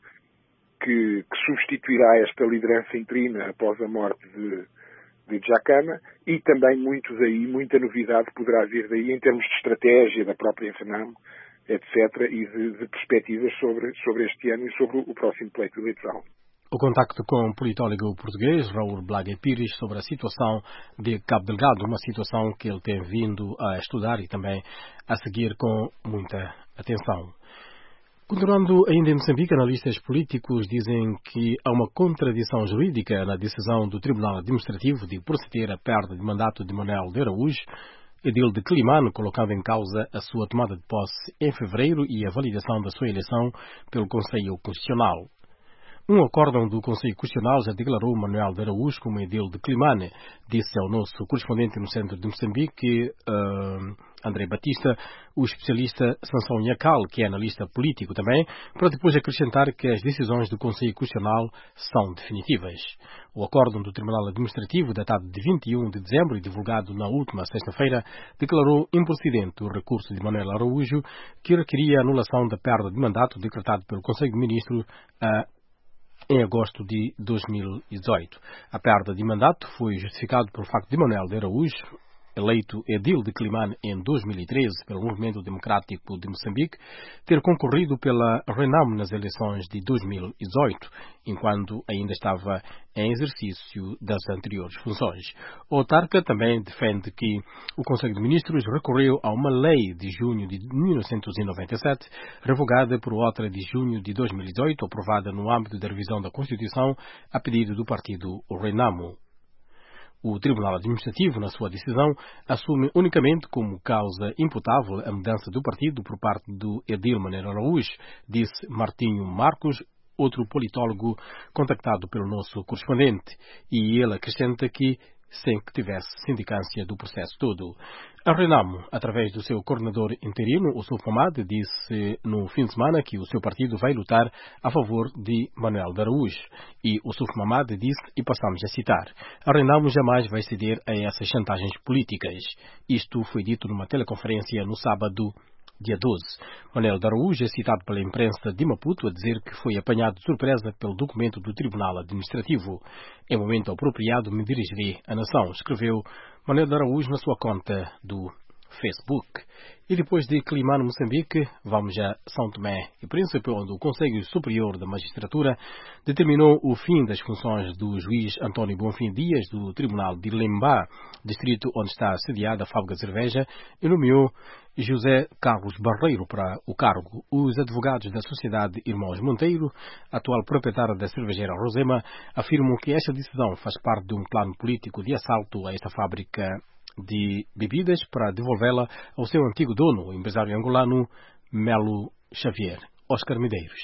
Speaker 22: que, que substituirá esta liderança interina após a morte de, de Dhlakama, e também muito daí, muita novidade poderá vir daí em termos de estratégia da própria Renamo, etcétera, e de, de perspectivas sobre, sobre este ano e sobre o próximo pleito eleitoral.
Speaker 20: O contacto com o politólogo português Raul Blaga Pires sobre a situação de Cabo Delgado, uma situação que ele tem vindo a estudar e também a seguir com muita atenção. Continuando ainda em Moçambique, analistas políticos dizem que há uma contradição jurídica na decisão do Tribunal Administrativo de proceder à perda de mandato de Manuel de Araújo, edil de Quelimane, colocando em causa a sua tomada de posse em fevereiro e a validação da sua eleição pelo Conselho Constitucional. Um acórdão do Conselho Constitucional já declarou Manuel de Araújo como edil de Quelimane, disse ao nosso correspondente no centro de Moçambique, uh, André Batista, o especialista Sansão Nhakal, que é analista político também, para depois acrescentar que as decisões do Conselho Constitucional são definitivas. O acórdão do Tribunal Administrativo, datado de vinte e um de dezembro e divulgado na última sexta-feira, declarou improcedente o recurso de Manuel Araújo, que requeria a anulação da perda de mandato decretado pelo Conselho de Ministros a em agosto de dois mil e dezoito. A perda de mandato foi justificada pelo facto de Manuel de Araújo, eleito edil de Quelimane em dois mil e treze pelo Movimento Democrático de Moçambique, ter concorrido pela Renamo nas eleições de dois mil e dezoito, enquanto ainda estava em exercício das anteriores funções. O autarca também defende que o Conselho de Ministros recorreu a uma lei de junho de mil novecentos e noventa e sete, revogada por outra de junho de dois mil e dezoito, aprovada no âmbito da revisão da Constituição, a pedido do partido Renamo. O Tribunal Administrativo, na sua decisão, assume unicamente como causa imputável a mudança do partido por parte do edil Manuel Araújo, disse Martinho Marcos, outro politólogo contactado pelo nosso correspondente, e ele acrescenta que sem que tivesse sindicância do processo todo. A Renamo, através do seu coordenador interino, o Suf Mamad, disse no fim de semana que o seu partido vai lutar a favor de Manuel de Araújo. E o Suf Mamad disse, e passamos a citar, a Renamo jamais vai ceder a essas chantagens políticas. Isto foi dito numa teleconferência no sábado, dia doze. Manuel de Araújo é citado pela imprensa de Maputo a dizer que foi apanhado de surpresa pelo documento do Tribunal Administrativo. Em momento apropriado me dirigirei à nação, escreveu Manuel de Araújo na sua conta do Facebook. E depois de Quelimane, Moçambique, vamos a São Tomé e Príncipe, onde o Conselho Superior da Magistratura determinou o fim das funções do juiz António Bonfim Dias do Tribunal de Lembá, distrito onde está sediada a fábrica de cerveja, e nomeou José Carlos Barreiro para o cargo. Os advogados da Sociedade Irmãos Monteiro, atual proprietária da cervejeira Rosema, afirmam que esta decisão faz parte de um plano político de assalto a esta fábrica de bebidas para devolvê-la ao seu antigo dono, o empresário angolano Melo Xavier. Oscar Medeiros.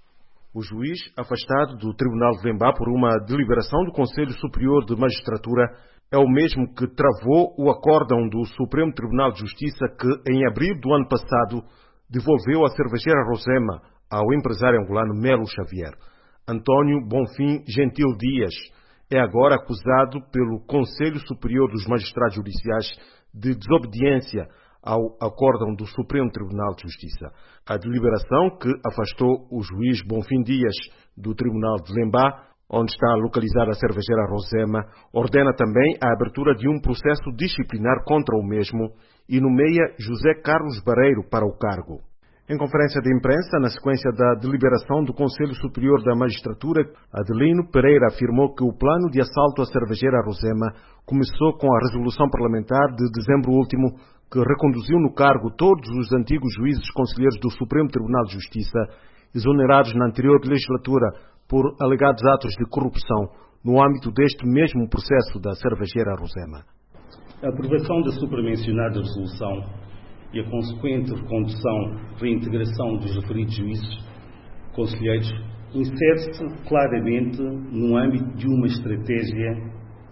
Speaker 1: O juiz, afastado do Tribunal de Lembá por uma deliberação do Conselho Superior de Magistratura, é o mesmo que travou o acórdão do Supremo Tribunal de Justiça que, em abril do ano passado, devolveu a cervejeira Rosema ao empresário angolano Melo Xavier. António Bonfim Gentil Dias é agora acusado pelo Conselho Superior dos Magistrados Judiciais de desobediência ao acórdão do Supremo Tribunal de Justiça. A deliberação que afastou o juiz Bonfim Dias do Tribunal de Lembá, onde está localizada a cervejeira Rosema, ordena também a abertura de um processo disciplinar contra o mesmo e nomeia José Carlos Barreiro para o cargo. Em conferência de imprensa, na sequência da deliberação do Conselho Superior da Magistratura, Adelino Pereira afirmou que o plano de assalto à cervejeira Rosema começou com a resolução parlamentar de dezembro último, que reconduziu no cargo todos os antigos juízes conselheiros do Supremo Tribunal de Justiça, exonerados na anterior legislatura por alegados atos de corrupção no âmbito deste mesmo processo da cervejeira Rosema.
Speaker 3: A aprovação da supramencionada resolução e a consequente recondução, reintegração dos referidos juízes conselheiros insere-se claramente no âmbito de uma estratégia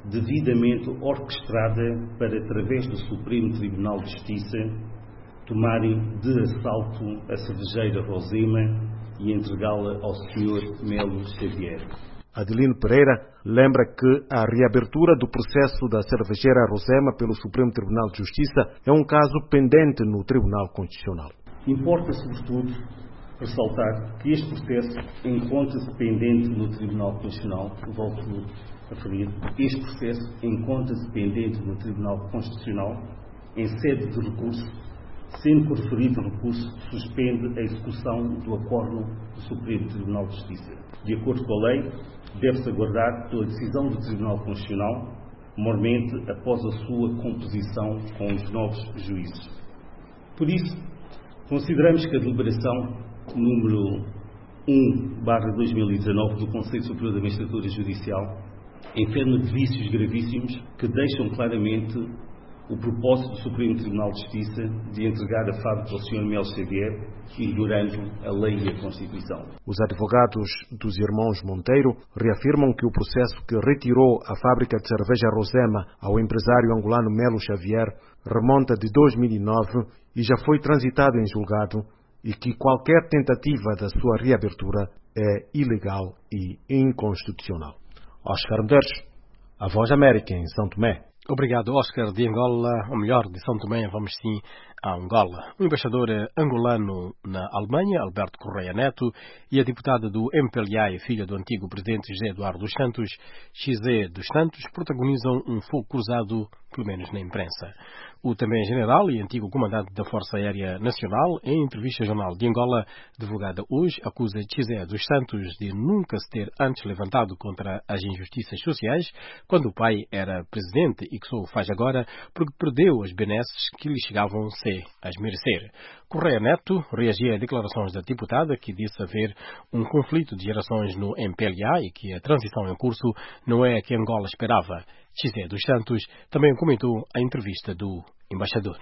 Speaker 3: devidamente orquestrada para, através do Supremo Tribunal de Justiça, tomarem de assalto a cervejeira Rosema e entregá-la ao senhor Melo Xavier.
Speaker 1: Adelino Pereira lembra que a reabertura do processo da cervejeira Rosema pelo Supremo Tribunal de Justiça é um caso pendente no Tribunal Constitucional.
Speaker 3: Importa, sobretudo, ressaltar que este processo encontra-se pendente no Tribunal Constitucional. Volto a referir, este processo encontra-se pendente no Tribunal Constitucional em sede de recurso, sendo que o referido recurso suspende a execução do acórdão do Supremo Tribunal de Justiça. De acordo com a lei, deve-se aguardar pela decisão do Tribunal Constitucional, mormente após a sua composição com os novos juízes. Por isso, consideramos que a deliberação número um barra dois mil e dezanove do Conselho Superior da Magistratura Judicial enferma de vícios gravíssimos que deixam claramente o propósito do Supremo Tribunal de Justiça de entregar a fábrica ao senhor Melo Xavier, ignorando a lei e a Constituição.
Speaker 1: Os advogados dos irmãos Monteiro reafirmam que o processo que retirou a fábrica de cerveja Rosema ao empresário angolano Melo Xavier remonta de dois mil e nove e já foi transitado em julgado, e que qualquer tentativa da sua reabertura é ilegal e inconstitucional. Oscar Medeiros, a Voz da América, em São Tomé.
Speaker 20: Obrigado, Oscar, de Angola, ou melhor, de São Tomé, vamos sim a Angola. O embaixador angolano na Alemanha, Alberto Correia Neto, e a deputada do M P L A e filha do antigo presidente José Eduardo dos Santos, Xizé dos Santos, protagonizam um fogo cruzado, pelo menos na imprensa. O também general e antigo comandante da Força Aérea Nacional, em entrevista ao Jornal de Angola, divulgada hoje, acusa Xizé dos Santos de nunca se ter antes levantado contra as injustiças sociais, quando o pai era presidente e que só o faz agora porque perdeu as benesses que lhe chegavam-se a esmerecer. Correia Neto reagia a declarações da deputada, que disse haver um conflito de gerações no M P L A e que a transição em curso não é a que Angola esperava. Xizé dos Santos também comentou a entrevista do embaixador.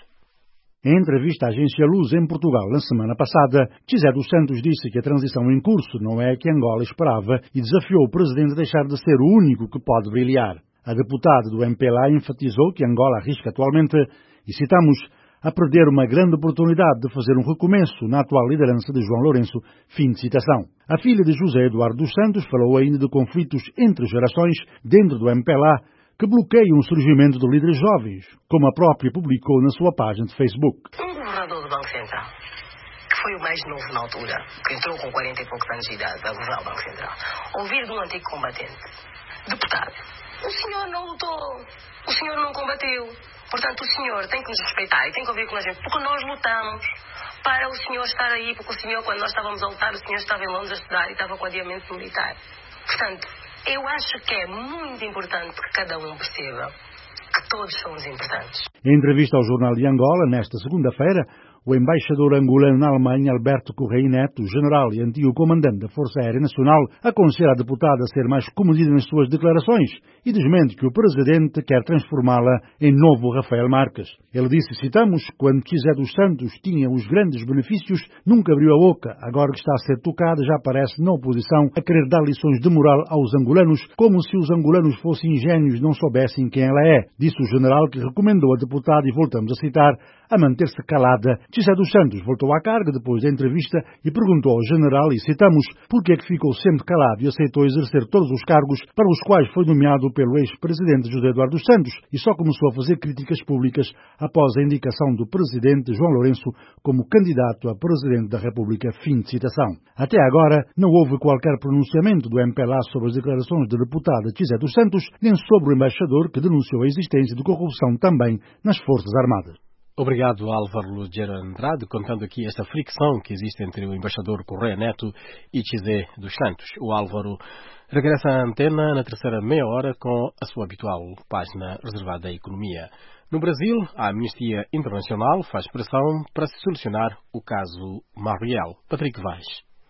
Speaker 17: Em entrevista à agência Luz em Portugal na semana passada, Xizé dos Santos disse que a transição em curso não é a que Angola esperava e desafiou o presidente a deixar de ser o único que pode brilhar. A deputada do M P L A enfatizou que Angola arrisca atualmente, e citamos, a perder uma grande oportunidade de fazer um recomeço na atual liderança de João Lourenço. Fim de citação. A filha de José Eduardo dos Santos falou ainda de conflitos entre gerações dentro do M P L A que bloqueiam o surgimento de líderes jovens, como a própria publicou na sua página de Facebook.
Speaker 18: Um governador do Banco Central, que foi o mais novo na altura, que entrou com quarenta e poucos anos de idade a governar o Banco Central, ouvir de um antigo combatente, deputado, o senhor não lutou, o senhor não combateu. Portanto, o senhor tem que nos respeitar e tem que ouvir com a gente, porque nós lutamos para o senhor estar aí, porque o senhor, quando nós estávamos a lutar, o senhor estava em Londres a estudar e estava com adiamento militar. Portanto, eu acho que é muito importante que cada um perceba que todos somos importantes.
Speaker 17: Em entrevista ao Jornal de Angola, nesta segunda-feira, o embaixador angolano na Alemanha, Alberto Correia Neto, general e antigo comandante da Força Aérea Nacional, aconselha a deputada a ser mais comedida nas suas declarações e desmente que o presidente quer transformá-la em novo Rafael Marques. Ele disse, citamos, quando Xizé dos Santos tinha os grandes benefícios, nunca abriu a boca, agora que está a ser tocada já aparece na oposição a querer dar lições de moral aos angolanos, como se os angolanos fossem ingênuos e não soubessem quem ela é. Disse o general que recomendou a deputada, e voltamos a citar, a manter-se calada. Xizé dos Santos voltou à carga depois da entrevista e perguntou ao general, e citamos, por que é que ficou sempre calado e aceitou exercer todos os cargos para os quais foi nomeado pelo ex-presidente José Eduardo dos Santos e só começou a fazer críticas públicas após a indicação do presidente João Lourenço como candidato a presidente da República. Fim de citação. Até agora, não houve qualquer pronunciamento do M P L A sobre as declarações da deputada Xizé dos Santos, nem sobre o embaixador que denunciou a existência de corrupção também nas Forças Armadas.
Speaker 20: Obrigado, Álvaro Lugero Andrade, contando aqui esta fricção que existe entre o embaixador Correia Neto e Xizé dos Santos. O Álvaro regressa à antena na terceira meia hora com a sua habitual página reservada à economia. No Brasil, a Amnistia Internacional faz pressão para se solucionar o caso Marielle. Patrick Vaz.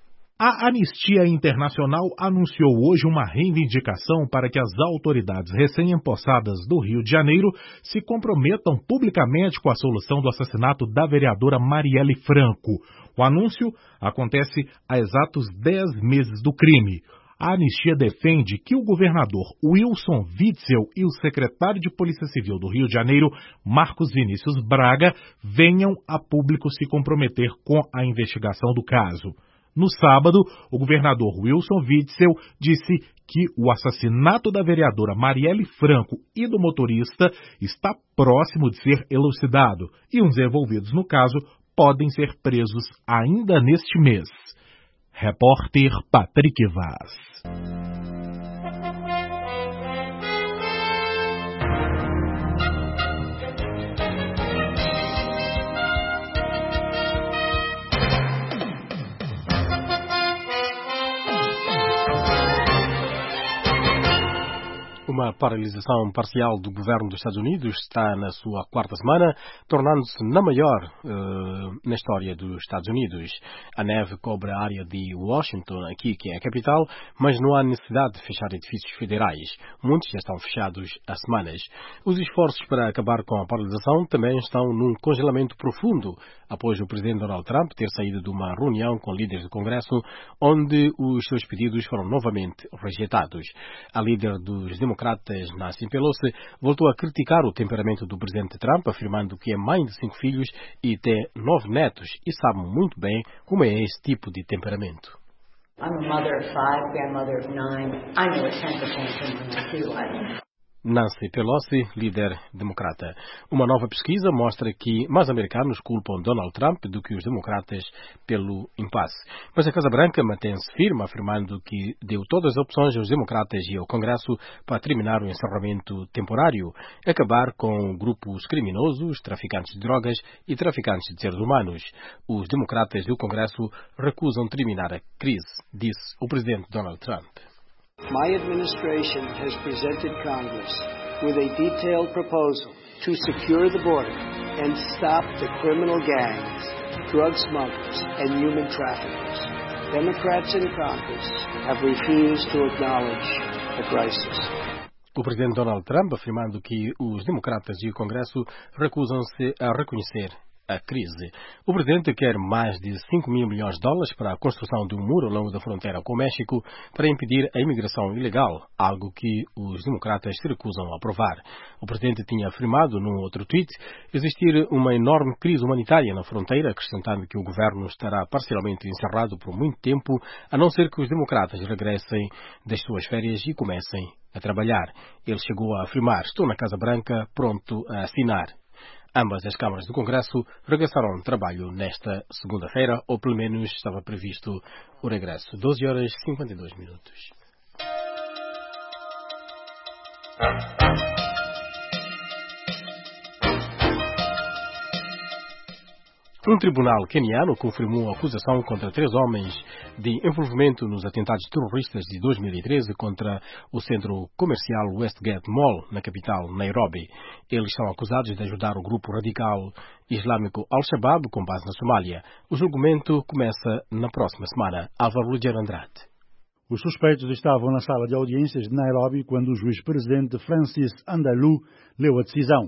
Speaker 5: A Anistia Internacional anunciou hoje uma reivindicação para que as autoridades recém-empossadas do Rio de Janeiro se comprometam publicamente com a solução do assassinato da vereadora Marielle Franco. O anúncio acontece há exatos dez meses do crime. A anistia defende que o governador Wilson Witzel e o secretário de Polícia Civil do Rio de Janeiro, Marcos Vinícius Braga, venham a público se comprometer com a investigação do caso. No sábado, o governador Wilson Witzel disse que o assassinato da vereadora Marielle Franco e do motorista está próximo de ser elucidado e os envolvidos no caso podem ser presos ainda neste mês. Repórter Patrick Vaz.
Speaker 20: Uma paralisação parcial do governo dos Estados Unidos está na sua quarta semana, tornando-se na maior uh, na história dos Estados Unidos. A neve cobre a área de Washington, aqui que é a capital, mas não há necessidade de fechar edifícios federais. Muitos já estão fechados há semanas. Os esforços para acabar com a paralisação também estão num congelamento profundo, após o presidente Donald Trump ter saído de uma reunião com líderes do Congresso, onde os seus pedidos foram novamente rejeitados. A líder dos democratas, Nancy Pelosi, voltou a criticar o temperamento do presidente Trump, afirmando que é mãe de cinco filhos e tem nove netos e sabe muito bem como é esse tipo de temperamento.
Speaker 4: I'm a mother of five, grandmother of nine. I know a temper tantrum when I see one.
Speaker 20: Nancy Pelosi, líder democrata. Uma nova pesquisa mostra que mais americanos culpam Donald Trump do que os democratas pelo impasse. Mas a Casa Branca mantém-se firme, afirmando que deu todas as opções aos democratas e ao Congresso para terminar o encerramento temporário, acabar com grupos criminosos, traficantes de drogas e traficantes de seres humanos. Os democratas do Congresso recusam terminar a crise, disse o presidente Donald Trump.
Speaker 6: My administration has presented Congress with a detailed proposal to secure the border and stop the criminal gangs, drug smugglers, and human traffickers. Democrats in Congress have refused to acknowledge the crisis.
Speaker 20: O presidente Donald Trump afirmando que os democratas e o Congresso recusam-se a reconhecer a crise. O presidente quer mais de cinco mil milhões de dólares para a construção de um muro ao longo da fronteira com o México para impedir a imigração ilegal, algo que os democratas se recusam a aprovar. O presidente tinha afirmado num outro tweet existir uma enorme crise humanitária na fronteira, acrescentando que o governo estará parcialmente encerrado por muito tempo, a não ser que os democratas regressem das suas férias e comecem a trabalhar. Ele chegou a afirmar: estou na Casa Branca pronto a assinar. Ambas as câmaras do Congresso regressaram ao trabalho nesta segunda-feira, ou pelo menos estava previsto o regresso. doze horas e cinquenta e dois minutos. Um tribunal queniano confirmou a acusação contra três homens de envolvimento nos atentados terroristas de dois mil e treze contra o centro comercial Westgate Mall, na capital Nairobi. Eles são acusados de ajudar o grupo radical islâmico Al-Shabaab com base na Somália. O julgamento começa na próxima semana. Álvaro Lugero Andrade.
Speaker 17: Os suspeitos estavam na sala de audiências de Nairobi quando o juiz-presidente Francis Andalu leu a decisão.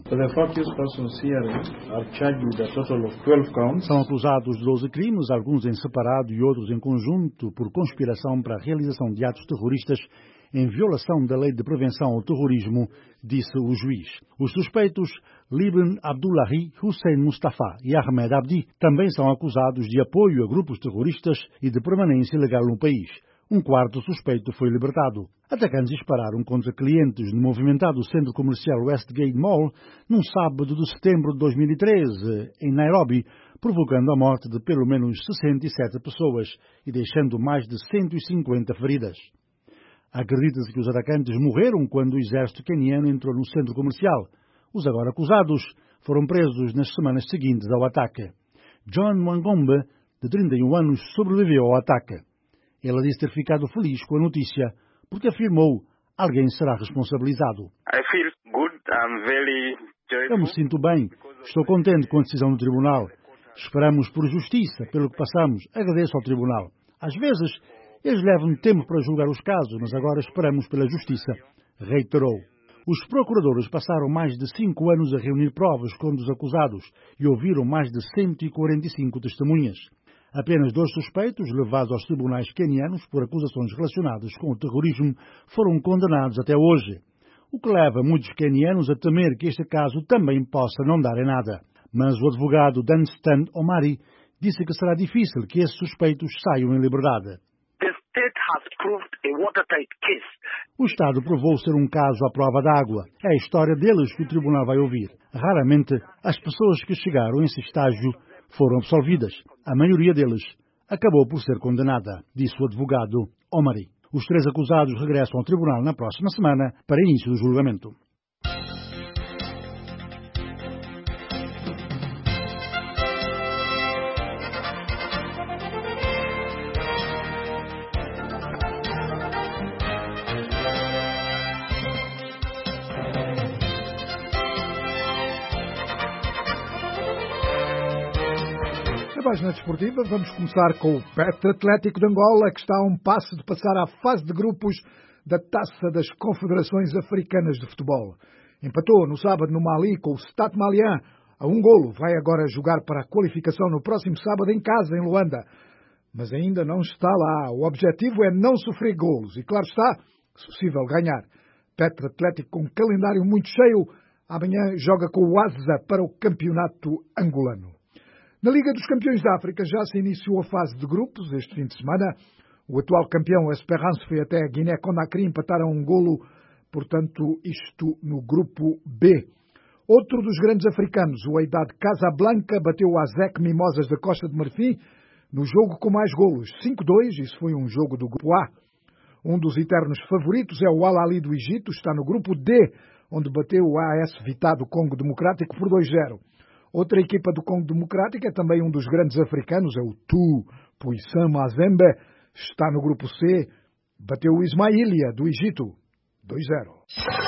Speaker 17: São acusados de doze crimes, alguns em separado e outros em conjunto, por conspiração para a realização de atos terroristas em violação da lei de prevenção ao terrorismo, disse o juiz. Os suspeitos Libn Abdullahi, Hussein Mustafa e Ahmed Abdi também são acusados de apoio a grupos terroristas e de permanência ilegal no país. Um quarto suspeito foi libertado. Atacantes dispararam contra clientes no movimentado centro comercial Westgate Mall num sábado de setembro de dois mil e treze, em Nairobi, provocando a morte de pelo menos sessenta e sete pessoas e deixando mais de cento e cinquenta feridas. Acredita-se que os atacantes morreram quando o exército queniano entrou no centro comercial. Os agora acusados foram presos nas semanas seguintes ao ataque. John Mwangombe, de trinta e um anos, sobreviveu ao ataque. Ele disse ter ficado feliz com a notícia, porque afirmou: alguém será responsabilizado.
Speaker 23: I feel good. I'm very joyful.
Speaker 17: Eu me sinto bem. Estou contente com a decisão do tribunal. Esperamos por justiça pelo que passamos. Agradeço ao tribunal. Às vezes, eles levam tempo para julgar os casos, mas agora esperamos pela justiça, reiterou. Os procuradores passaram mais de cinco anos a reunir provas contra os acusados e ouviram mais de cento e quarenta e cinco testemunhas. Apenas dois suspeitos, levados aos tribunais quenianos por acusações relacionadas com o terrorismo, foram condenados até hoje. O que leva muitos quenianos a temer que este caso também possa não dar em nada. Mas o advogado Danstan Omari disse que será difícil que esses suspeitos saiam em liberdade. O Estado provou ser um caso à prova d'água. É a história deles que o tribunal vai ouvir. Raramente, as pessoas que chegaram a esse estágio foram absolvidas. A maioria deles acabou por ser condenada, disse o advogado Omari. Os três acusados regressam ao tribunal na próxima semana para início do julgamento.
Speaker 2: Na página desportiva, vamos começar com o Petro Atlético de Angola, que está a um passo de passar à fase de grupos da Taça das Confederações Africanas de Futebol. Empatou no sábado no Mali com o Stade Malien a um golo. Vai agora jogar para a qualificação no próximo sábado em casa, em Luanda. Mas ainda não está lá. O objetivo é não sofrer golos. E claro está, se possível, ganhar. Petro Atlético com um calendário muito cheio. Amanhã joga com o Asa para o campeonato angolano. Na Liga dos Campeões da África já se iniciou a fase de grupos este fim de semana. O atual campeão, a Esperance, foi até a Guiné-Conakry empatar a um golo, portanto, isto no grupo B. Outro dos grandes africanos, o Wydad Casablanca, bateu o A S E C Mimosas da Costa de Marfim no jogo com mais golos, cinco a dois, isso foi um jogo do grupo A. Um dos eternos favoritos é o Al Ahly do Egito, está no grupo D, onde bateu o A S Vita do Congo Democrático por dois a zero. Outra equipa do Congo Democrático é também um dos grandes africanos, é o Tu Puissant Mazembe, está no grupo C, bateu o Ismailia do Egito, dois a zero.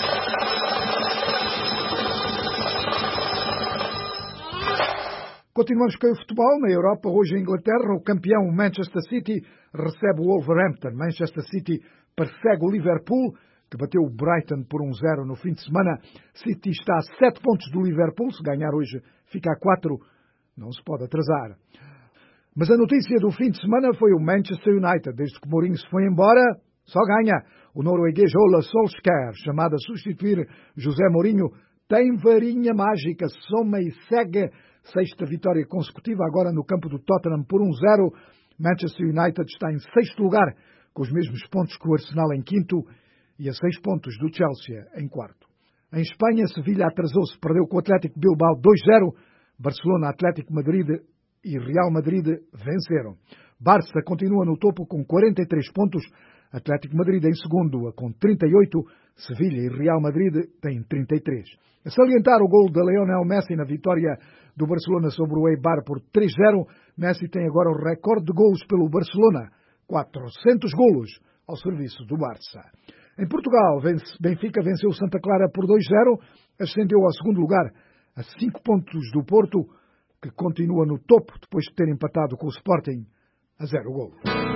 Speaker 2: Continuamos com o futebol. Na Europa, hoje em Inglaterra, o campeão Manchester City recebe o Wolverhampton. Manchester City persegue o Liverpool, que bateu o Brighton por um a zero no fim de semana. City está a sete pontos do Liverpool. Se ganhar hoje, fica a quatro. Não se pode atrasar. Mas a notícia do fim de semana foi o Manchester United. Desde que Mourinho se foi embora, só ganha. O norueguês Ole Solskjaer, chamado a substituir José Mourinho, tem varinha mágica, soma e segue. Sexta vitória consecutiva, agora no campo do Tottenham por um a zero. Manchester United está em sexto lugar, com os mesmos pontos que o Arsenal em quinto e a seis pontos do Chelsea em quarto. Em Espanha, Sevilha atrasou-se, perdeu com o Atlético Bilbao dois a zero. Barcelona, Atlético Madrid e Real Madrid venceram. Barça continua no topo com quarenta e três pontos. Atlético Madrid em segundo com trinta e oito. Sevilha e Real Madrid têm trinta e três. A salientar o gol de Lionel Messi na vitória do Barcelona sobre o Eibar por três a zero. Messi tem agora o recorde de golos pelo Barcelona. quatrocentos golos ao serviço do Barça. Em Portugal, Benfica venceu Santa Clara por dois a zero. Ascendeu ao segundo lugar a cinco pontos do Porto, que continua no topo depois de ter empatado com o Sporting a zero gol.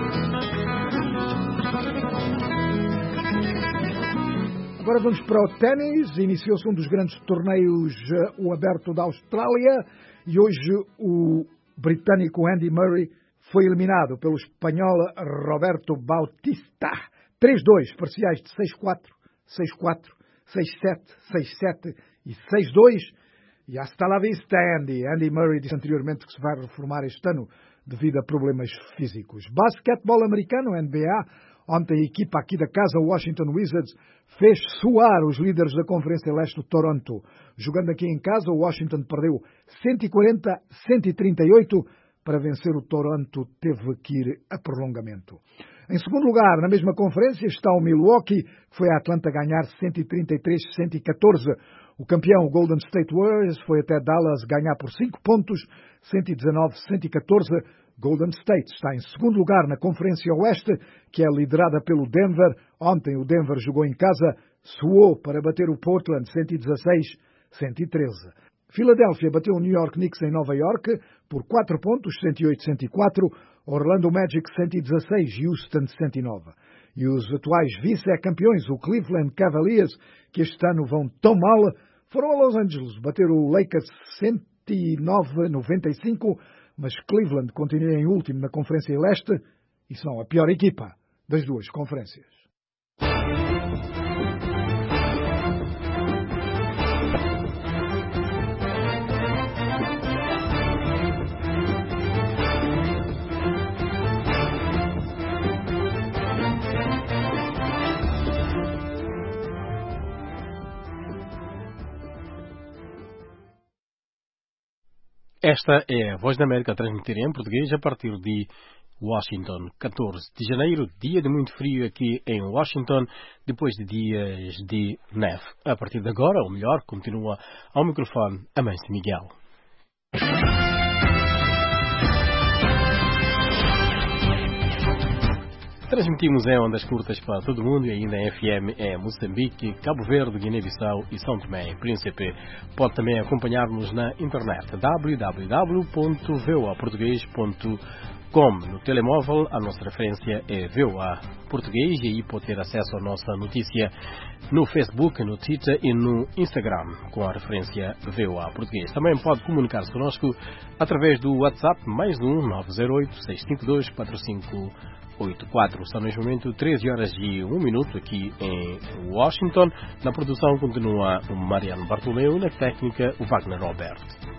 Speaker 2: Agora vamos para o ténis. Iniciou-se um dos grandes torneios, o Aberto da Austrália, e hoje o britânico Andy Murray foi eliminado pelo espanhol Roberto Bautista. três a dois, parciais de seis a quatro, seis a quatro, seis a sete, seis a sete e seis a dois. E hasta la vista, Andy. Andy Murray disse anteriormente que se vai reformar este ano devido a problemas físicos. Basquetebol americano, N B A. Ontem a equipa aqui da casa, o Washington Wizards, fez suar os líderes da Conferência Leste do Toronto. Jogando aqui em casa, o Washington perdeu cento e quarenta a cento e trinta e oito. Para vencer o Toronto, teve que ir a prolongamento. Em segundo lugar, na mesma conferência, está o Milwaukee, que foi a Atlanta ganhar cento e trinta e três a cento e catorze. O campeão Golden State Warriors foi até Dallas ganhar por cinco pontos, cento e dezanove a cento e catorze. Golden State está em segundo lugar na Conferência Oeste, que é liderada pelo Denver. Ontem o Denver jogou em casa, suou para bater o Portland cento e dezasseis a cento e treze. Filadélfia bateu o New York Knicks em Nova York por quatro pontos, cento e oito a cento e quatro. Orlando Magic cento e dezasseis, Houston cento e nove. E os atuais vice-campeões, o Cleveland Cavaliers, que este ano vão tão mal, foram a Los Angeles bater o Lakers cento e nove a noventa e cinco. mas Cleveland continua em último na Conferência Leste e são a pior equipa das duas conferências.
Speaker 20: Esta é a Voz da América a transmitir em português a partir de Washington. catorze de janeiro, dia de muito frio aqui em Washington, depois de dias de neve. A partir de agora, ou melhor, continua ao microfone Amâncio Miguel. Transmitimos em ondas curtas para todo o mundo e ainda em F M em Moçambique, Cabo Verde, Guiné-Bissau e São Tomé e Príncipe. Pode também acompanhar-nos na internet w w w ponto voa português ponto com. No telemóvel, a nossa referência é VOA Português e aí pode ter acesso à nossa notícia no Facebook, no Twitter e no Instagram com a referência VOA Português. Também pode comunicar-se connosco através do WhatsApp mais um nove zero oito, seis cinco dois, quatro cinco oito quatro. São neste momento treze horas e um minuto aqui em Washington. Na produção continua o Mariano Bartolomeu e na técnica o Wagner Robert.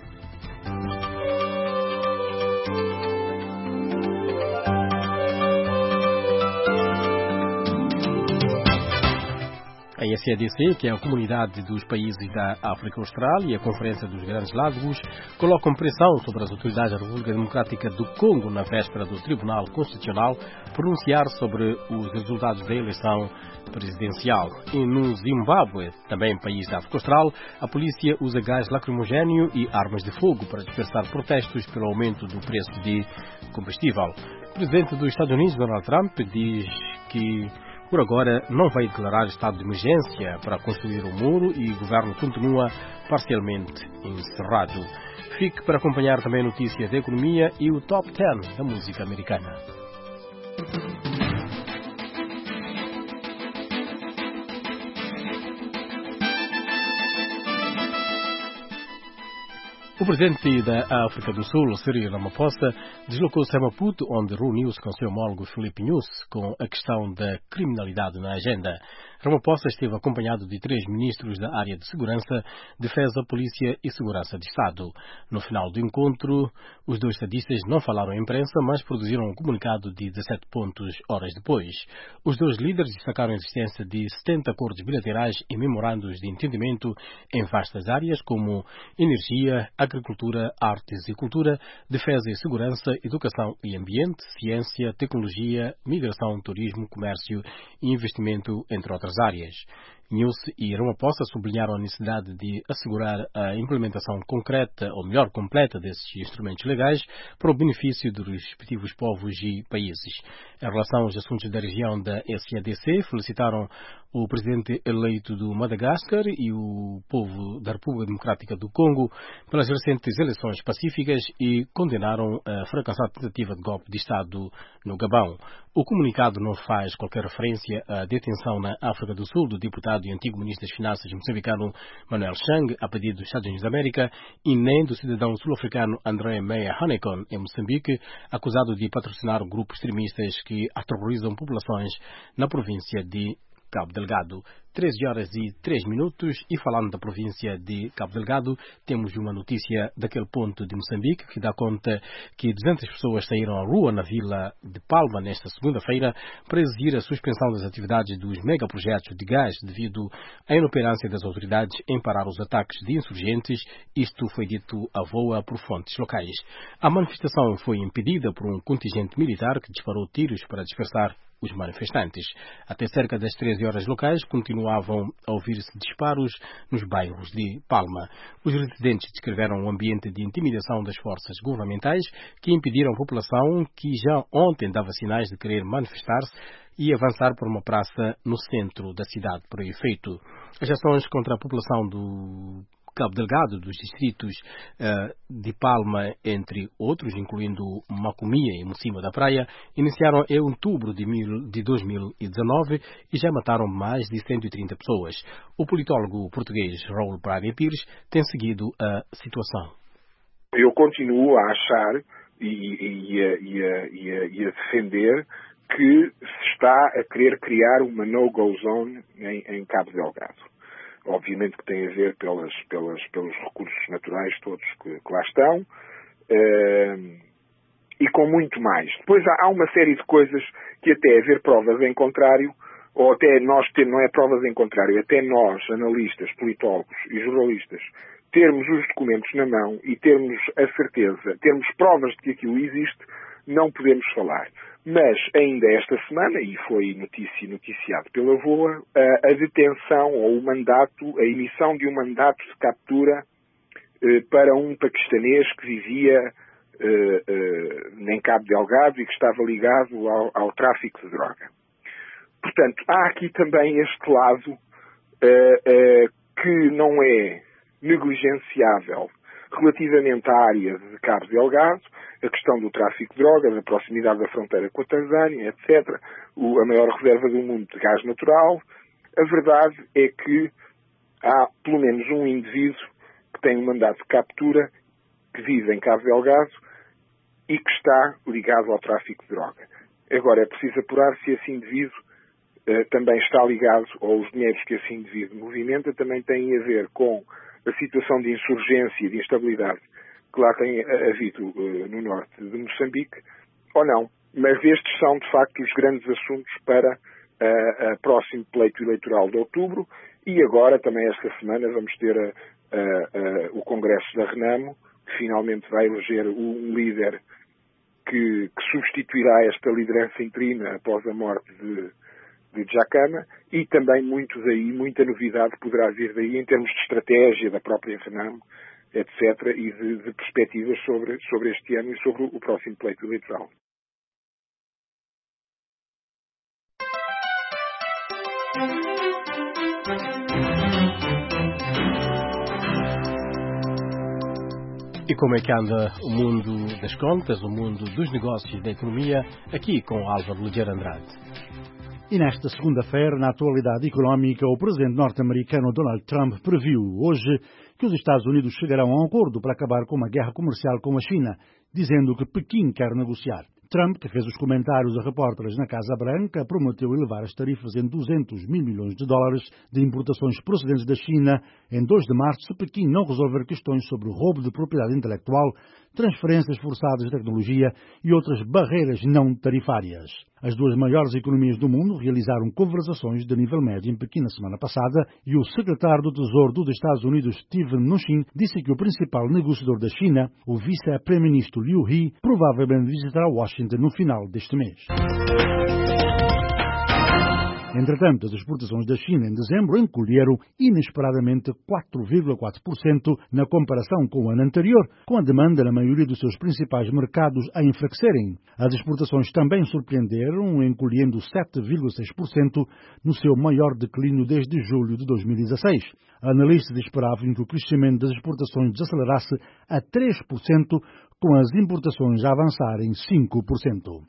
Speaker 20: A S A D C, que é a Comunidade dos Países da África Austral e a Conferência dos Grandes Lagos, colocam pressão sobre as autoridades da República Democrática do Congo na véspera do Tribunal Constitucional pronunciar sobre os resultados da eleição presidencial. E no Zimbábue, também país da África Austral, a polícia usa gás lacrimogéneo e armas de fogo para dispersar protestos pelo aumento do preço de combustível. O presidente dos Estados Unidos, Donald Trump, diz que por agora não vai declarar estado de emergência para construir o muro e o governo continua parcialmente encerrado. Fique para acompanhar também notícias da economia e o Top dez da música americana. O presidente da África do Sul, Cyril Ramaphosa, deslocou-se a Maputo, onde reuniu-se com seu homólogo Filipe Nyusi com a questão da criminalidade na agenda. Ramaphosa esteve acompanhado de três ministros da área de segurança, defesa, polícia e segurança de Estado. No final do encontro, os dois estadistas não falaram à imprensa, mas produziram um comunicado de dezassete pontos horas depois. Os dois líderes destacaram a existência de setenta acordos bilaterais e memorandos de entendimento em vastas áreas como energia, agricultura, artes e cultura, defesa e segurança, educação e ambiente, ciência, tecnologia, migração, turismo, comércio e investimento, entre outras áreas. Nyusi e Ramaphosa sublinharam a necessidade de assegurar a implementação concreta, ou melhor, completa, desses instrumentos legais para o benefício dos respectivos povos e países. Em relação aos assuntos da região da S A D C, felicitaram o presidente eleito do Madagascar e o povo da República Democrática do Congo pelas recentes eleições pacíficas e condenaram a fracassada tentativa de golpe de Estado no Gabão. O comunicado não faz qualquer referência à detenção na África do Sul do deputado e antigo ministro das Finanças moçambicano Manuel Chang, a pedido dos Estados Unidos da América, e nem do cidadão sul-africano André Meyer Hanekon, em Moçambique, acusado de patrocinar grupos extremistas que aterrorizam populações na província de Cabo Delgado. treze horas e três minutos e falando da província de Cabo Delgado, temos uma notícia daquele ponto de Moçambique que dá conta que duzentas pessoas saíram à rua na vila de Palma nesta segunda-feira para exigir a suspensão das atividades dos megaprojetos de gás devido à inoperância das autoridades em parar os ataques de insurgentes. Isto foi dito à voa por fontes locais. A manifestação foi impedida por um contingente militar que disparou tiros para dispersar os manifestantes. Até cerca das treze horas locais continuavam a ouvir-se disparos nos bairros de Palma. Os residentes descreveram um ambiente de intimidação das forças governamentais que impediram a população, que já ontem dava sinais de querer manifestar-se, e avançar por uma praça no centro da cidade para o efeito. As ações contra a população do Cabo Delgado, dos distritos uh, de Palma, entre outros, incluindo Macomia e Mocima da Praia, iniciaram em outubro de, mil, de dois mil e dezanove e já mataram mais de cento e trinta pessoas. O politólogo português Raul Braga Pires tem seguido a situação.
Speaker 22: Eu continuo a achar e, e, a, e, a, e, a, e a defender que se está a querer criar uma no-go zone em, em Cabo Delgado. Obviamente que tem a ver pelas, pelas, pelos recursos naturais todos que, que lá estão, uh, e com muito mais. Depois há, há uma série de coisas que até haver provas em contrário, ou até nós ter, não é provas em contrário, até nós, analistas, politólogos e jornalistas, termos os documentos na mão e termos a certeza, termos provas de que aquilo existe, não podemos falar. Mas ainda esta semana, e foi notícia, noticiado pela VOA, a, a detenção ou o mandato, a emissão de um mandato de captura eh, para um paquistanês que vivia eh, eh, em Cabo Delgado e que estava ligado ao, ao tráfico de droga. Portanto, há aqui também este lado eh, eh, que não é negligenciável relativamente à área de Cabo Delgado, a questão do tráfico de drogas, a proximidade da fronteira com a Tanzânia, etcétera, o, a maior reserva do mundo de gás natural. A verdade é que há pelo menos um indivíduo que tem um mandato de captura, que vive em Cabo Delgado e que está ligado ao tráfico de droga. Agora, é preciso apurar se esse indivíduo uh, também está ligado, ou os dinheiros que esse indivíduo movimenta também têm a ver com a situação de insurgência e de instabilidade que lá tem havido uh, no norte de Moçambique, ou não. Mas estes são, de facto, os grandes assuntos para uh, o próximo pleito eleitoral de outubro, e agora, também esta semana, vamos ter uh, uh, o Congresso da Renamo, que finalmente vai eleger um líder que, que substituirá esta liderança interina após a morte de, de Djacama, e também muito daí, muita novidade poderá vir daí em termos de estratégia da própria Renamo, etcétera, e de, de perspectivas sobre, sobre este ano e sobre o próximo pleito eleitoral.
Speaker 20: E como é que anda o mundo das contas, o mundo dos negócios e da economia, aqui com Álvaro Ligeiro Andrade.
Speaker 17: E nesta segunda-feira, na atualidade económica, o presidente norte-americano Donald Trump previu hoje que os Estados Unidos chegarão a um acordo para acabar com uma guerra comercial com a China, dizendo que Pequim quer negociar. Trump, que fez os comentários a repórteres na Casa Branca, prometeu elevar as tarifas em duzentos mil milhões de dólares de importações procedentes da China em dois de março se Pequim não resolver questões sobre o roubo de propriedade intelectual, transferências forçadas de tecnologia e outras barreiras não tarifárias. As duas maiores economias do mundo realizaram conversações de nível médio em Pequim na semana passada e o secretário do Tesouro dos Estados Unidos, Steven Mnuchin, disse que o principal negociador da China, o vice-primeiro-ministro Liu He, provavelmente visitará Washington no final deste mês. Entretanto, as exportações da China em dezembro encolheram inesperadamente quatro vírgula quatro por cento na comparação com o ano anterior, com a demanda na maioria dos seus principais mercados a enfraquecerem. As exportações também surpreenderam, encolhendo sete vírgula seis por cento no seu maior declínio desde julho de dois mil e dezasseis. Analistas esperavam que o crescimento das exportações desacelerasse a três por cento, com as importações a avançarem cinco por cento.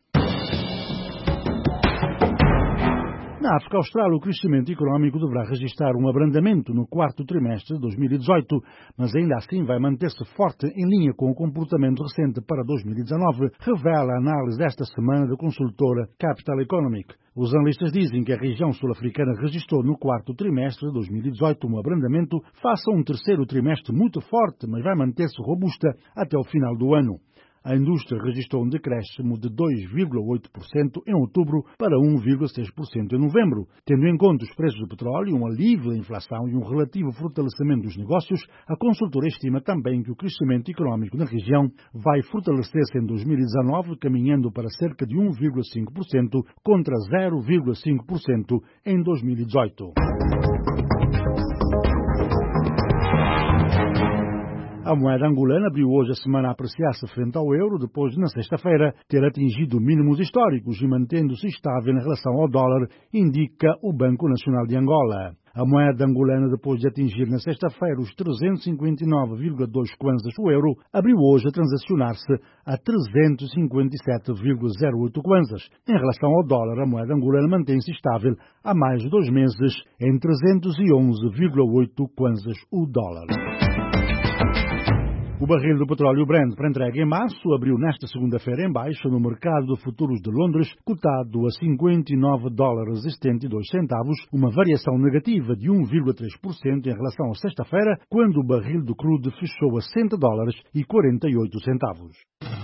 Speaker 17: Na África Austral, o crescimento económico deverá registrar um abrandamento no quarto trimestre de dois mil e dezoito, mas ainda assim vai manter-se forte em linha com o comportamento recente para dois mil e dezanove, revela a análise desta semana da consultora Capital Economic. Os analistas dizem que a região sul-africana registrou no quarto trimestre de dois mil e dezoito um abrandamento face a um terceiro trimestre muito forte, mas vai manter-se robusta até o final do ano. A indústria registrou um decréscimo de dois vírgula oito por cento em outubro para um vírgula seis por cento em novembro. Tendo em conta os preços do petróleo, um alívio da inflação e um relativo fortalecimento dos negócios, a consultora estima também que o crescimento económico na região vai fortalecer-se em dois mil e dezanove, caminhando para cerca de um vírgula cinco por cento contra zero vírgula cinco por cento em dois mil e dezoito. A moeda angolana abriu hoje a semana a apreciar-se frente ao euro, depois de, na sexta-feira, ter atingido mínimos históricos e mantendo-se estável em relação ao dólar, indica o Banco Nacional de Angola. A moeda angolana, depois de atingir na sexta-feira os trezentos e cinquenta e nove vírgula dois kwanzas o euro, abriu hoje a transacionar-se a trezentos e cinquenta e sete vírgula zero oito kwanzas. Em relação ao dólar, a moeda angolana mantém-se estável há mais de dois meses em trezentos e onze vírgula oito kwanzas o dólar. O barril do petróleo Brent para entrega em março abriu nesta segunda-feira em baixa no mercado de futuros de Londres, cotado a cinquenta e nove dólares e setenta e dois centavos, uma variação negativa de um vírgula três por cento em relação à sexta-feira, quando o barril do crudo fechou a cem dólares e quarenta e oito centavos.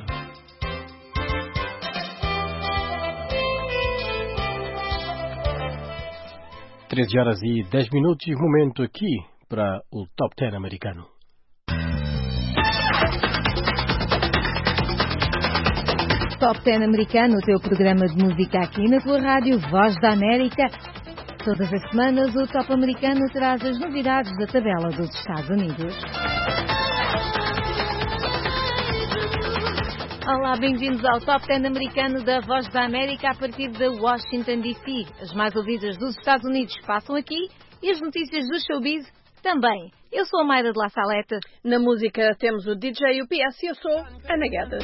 Speaker 20: treze horas e dez minutos, momento aqui para o Top dez americano.
Speaker 21: Top dez americano, o teu programa de música aqui na tua rádio Voz da América. Todas as semanas o Top americano traz as novidades da tabela dos Estados Unidos. Olá, bem-vindos ao Top dez americano da Voz da América a partir de Washington, D C. As mais ouvidas dos Estados Unidos passam aqui e as notícias do showbiz também. Eu sou a Mayra de La Saleta.
Speaker 7: Na música temos o D J e o P S e eu sou Ana Guedes.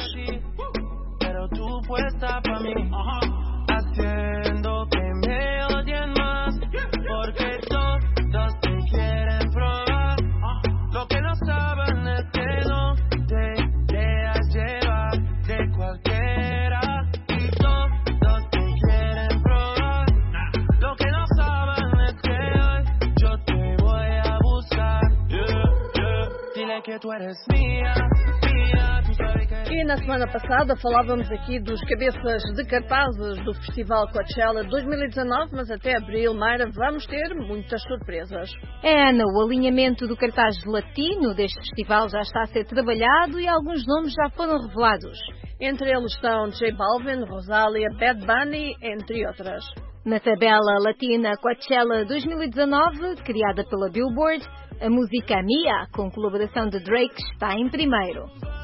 Speaker 7: E na semana passada falávamos aqui dos cabeças de cartazes do Festival Coachella dois mil e dezanove, mas até abril, Mayra, vamos ter muitas surpresas.
Speaker 21: É, Ana, o alinhamento do cartaz latino deste festival já está a ser trabalhado e alguns nomes já foram revelados.
Speaker 7: Entre eles estão J Balvin, Rosalia, Bad Bunny, entre outras.
Speaker 21: Na tabela latina Coachella dois mil e dezanove, criada pela Billboard, a música Mia, com colaboração de Drake, está em primeiro.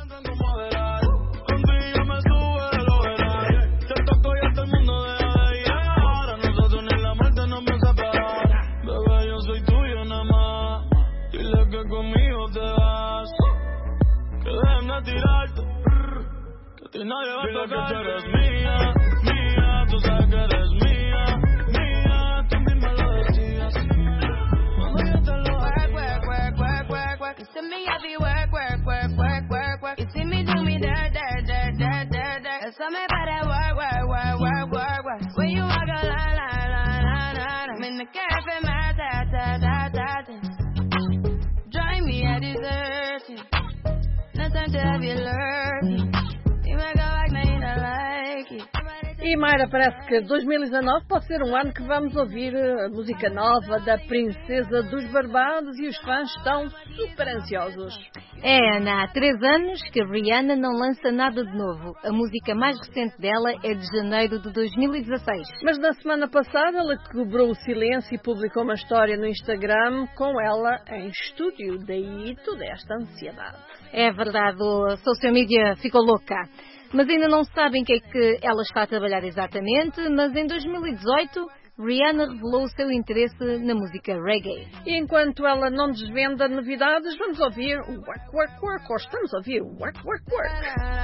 Speaker 7: E Mayra, parece que dois mil e dezanove pode ser um ano que vamos ouvir a música nova da Princesa dos Barbados e os fãs estão super ansiosos.
Speaker 21: É, Ana, há três anos que Rihanna não lança nada de novo. A música mais recente dela é de janeiro de dois mil e dezasseis.
Speaker 7: Mas na semana passada ela quebrou o silêncio e publicou uma história no Instagram com ela em estúdio. Daí toda esta ansiedade.
Speaker 21: É verdade, a social media ficou louca. Mas ainda não sabem o que é que ela está a trabalhar exatamente, mas em dois mil e dezoito Rihanna revelou o seu interesse na música reggae.
Speaker 7: E enquanto ela não desvenda novidades, vamos ouvir o Work, Work, Work, ou estamos a ouvir o Work, Work, Work.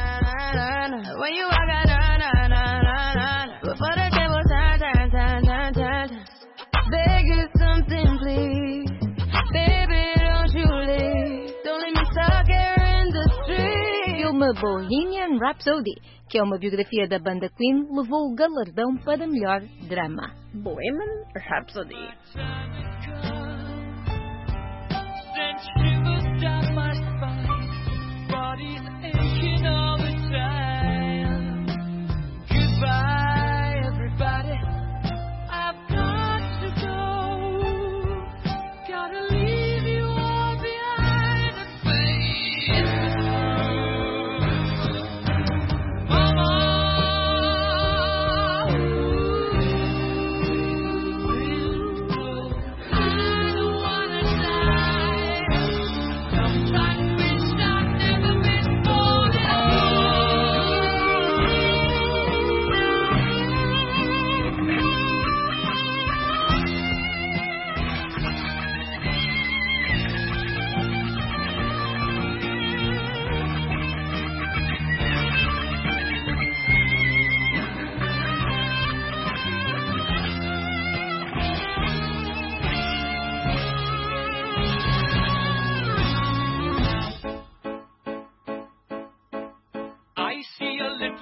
Speaker 7: Beg you something, please. Baby, don't you leave. Don't let me stuck here in the street.
Speaker 21: O filme Bohemian Rhapsody, que é uma biografia da banda Queen, levou o galardão para melhor drama.
Speaker 7: Bohemian Rhapsody.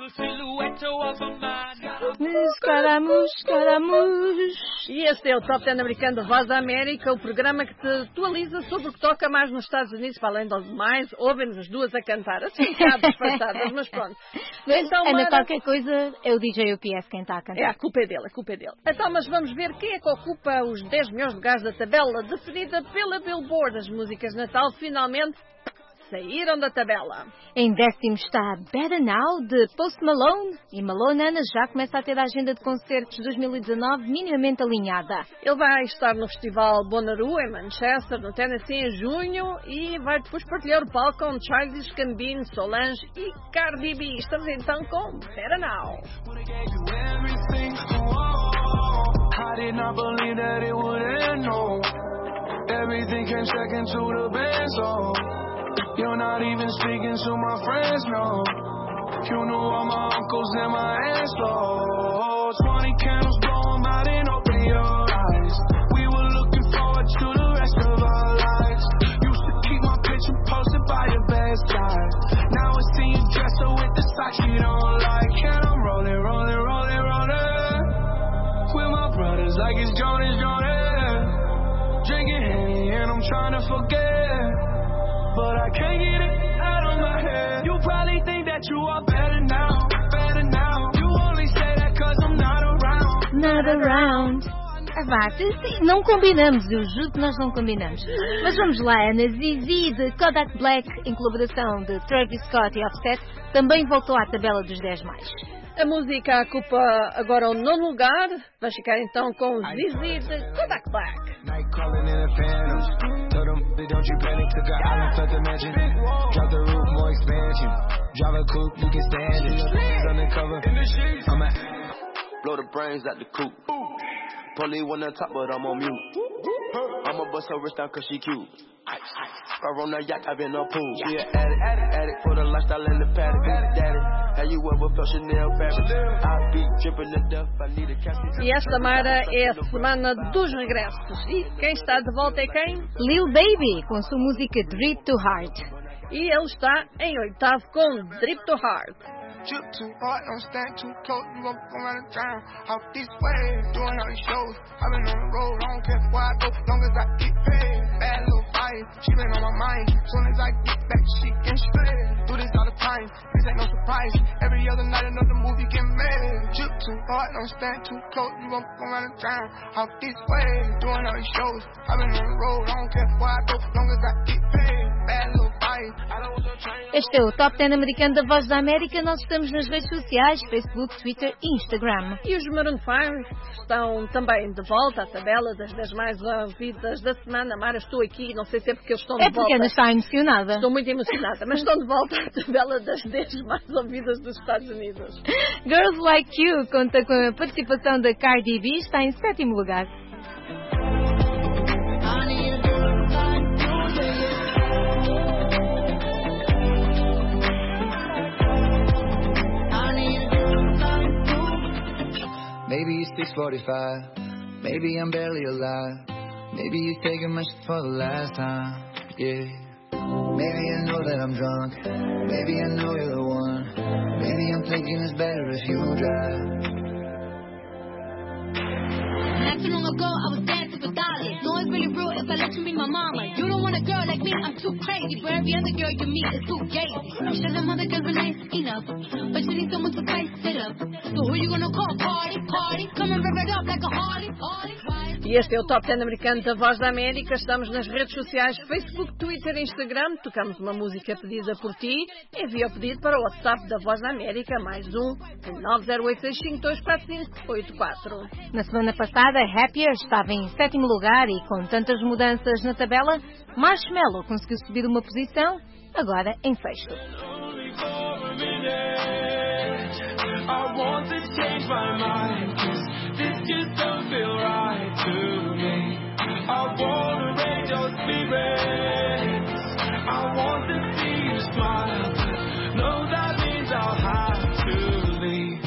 Speaker 7: Escaramuj, escaramuj. E este é o Top dez americano da Voz da América, o programa que te atualiza sobre o que toca mais nos Estados Unidos, para além do demais, ouvem-nos as duas a cantar, assim um bocado disfarçadas, mas pronto.
Speaker 21: Mas,
Speaker 7: então,
Speaker 21: Ana,
Speaker 7: Mara...
Speaker 21: qualquer coisa é o D J U P S quem está a cantar.
Speaker 7: É, a culpa é dele, a culpa é dele. Então, mas vamos ver quem é que ocupa os dez melhores lugares da tabela definida pela Billboard. As músicas de Natal finalmente saíram da tabela.
Speaker 21: Em décimo está Better Now, de Post Malone. E Malone, Ana, já começa a ter a agenda de concertos de dois mil e dezanove minimamente alinhada.
Speaker 7: Ele vai estar no Festival Bonnaroo, em Manchester, no Tennessee, em junho. E vai depois partilhar o palco com Childish Gambino, Solange e Cardi B. Estamos então com Better Now.
Speaker 8: I did not believe that it would end, no. Everything came second to the best, so you're not even speaking to my friends, no. You knew all my uncles and my aunts, so twenty candles, blow them out and open your eyes. We were looking forward to the rest of our lives. Used to keep my picture posted by your bedside. Now I see you dressed up with the socks you don't like. And I'm rolling, rolling, rolling, rolling with my brothers like it's Jonas, Jonas. Drinking Henny and I'm trying to forget, but I can't get it out of my head. You probably think that you are better now, better now. You only say that cause I'm not around,
Speaker 21: not around. Ah, vá, não combinamos, eu juro que nós não combinamos. Mas vamos lá, Ana. Zizi de Kodak Black, em colaboração de Travis Scott e Offset, também voltou à tabela dos dez mais.
Speaker 7: A música ocupa agora o nono lugar. Vamos ficar então com Zizi de Kodak Black.
Speaker 9: Blow the brains out the coop. Pulling one on top, but I'm on mute. I'ma bust her wrist down cause she cute. I run that yacht, I've been on pool. She an addict, addict, addict for the lifestyle in the paddock. Daddy, have you ever felt Chanel fabric? I be dripping to death, I need a casket.
Speaker 7: E esta, Mara, é a semana dos regressos. E quem está de volta é quem?
Speaker 21: Lil Baby, com sua música Drip to Heart.
Speaker 7: E ele está em oitavo com Drip to Heart.
Speaker 8: Drip too hard, don't stand too close. You gon' go around the town off this way, doing all these shows. I've been on the road, I don't care where I go, long as I get paid. Bad little fight, she been on my mind. Soon as I get back, she can straight. Do this all the time, this ain't no surprise. Every other night another movie get made. Drip too hard, don't stand too close. You gon' go around the town off this way, doing all these shows. I've been on the road, I don't care where I go, long as I get paid. Bad little fight.
Speaker 21: Este é o Top dez americano da Voz da América. Nós estamos nas redes sociais, Facebook, Twitter e Instagram.
Speaker 7: E os Maroon cinco estão também de volta à tabela das dez mais ouvidas da semana. Mara, estou aqui, não sei se é porque eles estão de
Speaker 21: volta. É porque Ana está emocionada.
Speaker 7: Estou muito emocionada, mas estão de volta à tabela das dez mais ouvidas dos Estados Unidos.
Speaker 21: Girls Like You conta com a participação da Cardi B, está em sétimo lugar.
Speaker 10: Maybe it's six forty-five, maybe I'm barely alive. Maybe you're taking my shit for the last time, yeah. Maybe I know that I'm drunk, maybe I know you're the one. Maybe I'm thinking it's better if you drive.
Speaker 24: Not too long ago, I was dancing for dollars. No, it's really real if I let you be my mama. You don't want a girl like me, I'm too crazy. For every other girl you meet, it's too gay. I'm sure them other girls are nice enough, but you need someone to spice it up. So who you gonna call? Party, party, come and rev it up like a Harley, Harley.
Speaker 7: E este é o Top dez americano da Voz da América. Estamos nas redes sociais, Facebook, Twitter e Instagram. Tocamos uma música pedida por ti. Envia o pedido para o WhatsApp da Voz da América, mais um, nove zero oito seis cinco dois quatro cinco oito quatro.
Speaker 21: Na semana passada, Happier estava em sétimo lugar e com tantas mudanças na tabela, Marshmello conseguiu subir uma posição, agora em sexto.
Speaker 8: I want to change my mind, 'cause this just don't feel right to me. I want to raise your spirits, I want to see you smile. No, that means I'll have to leave.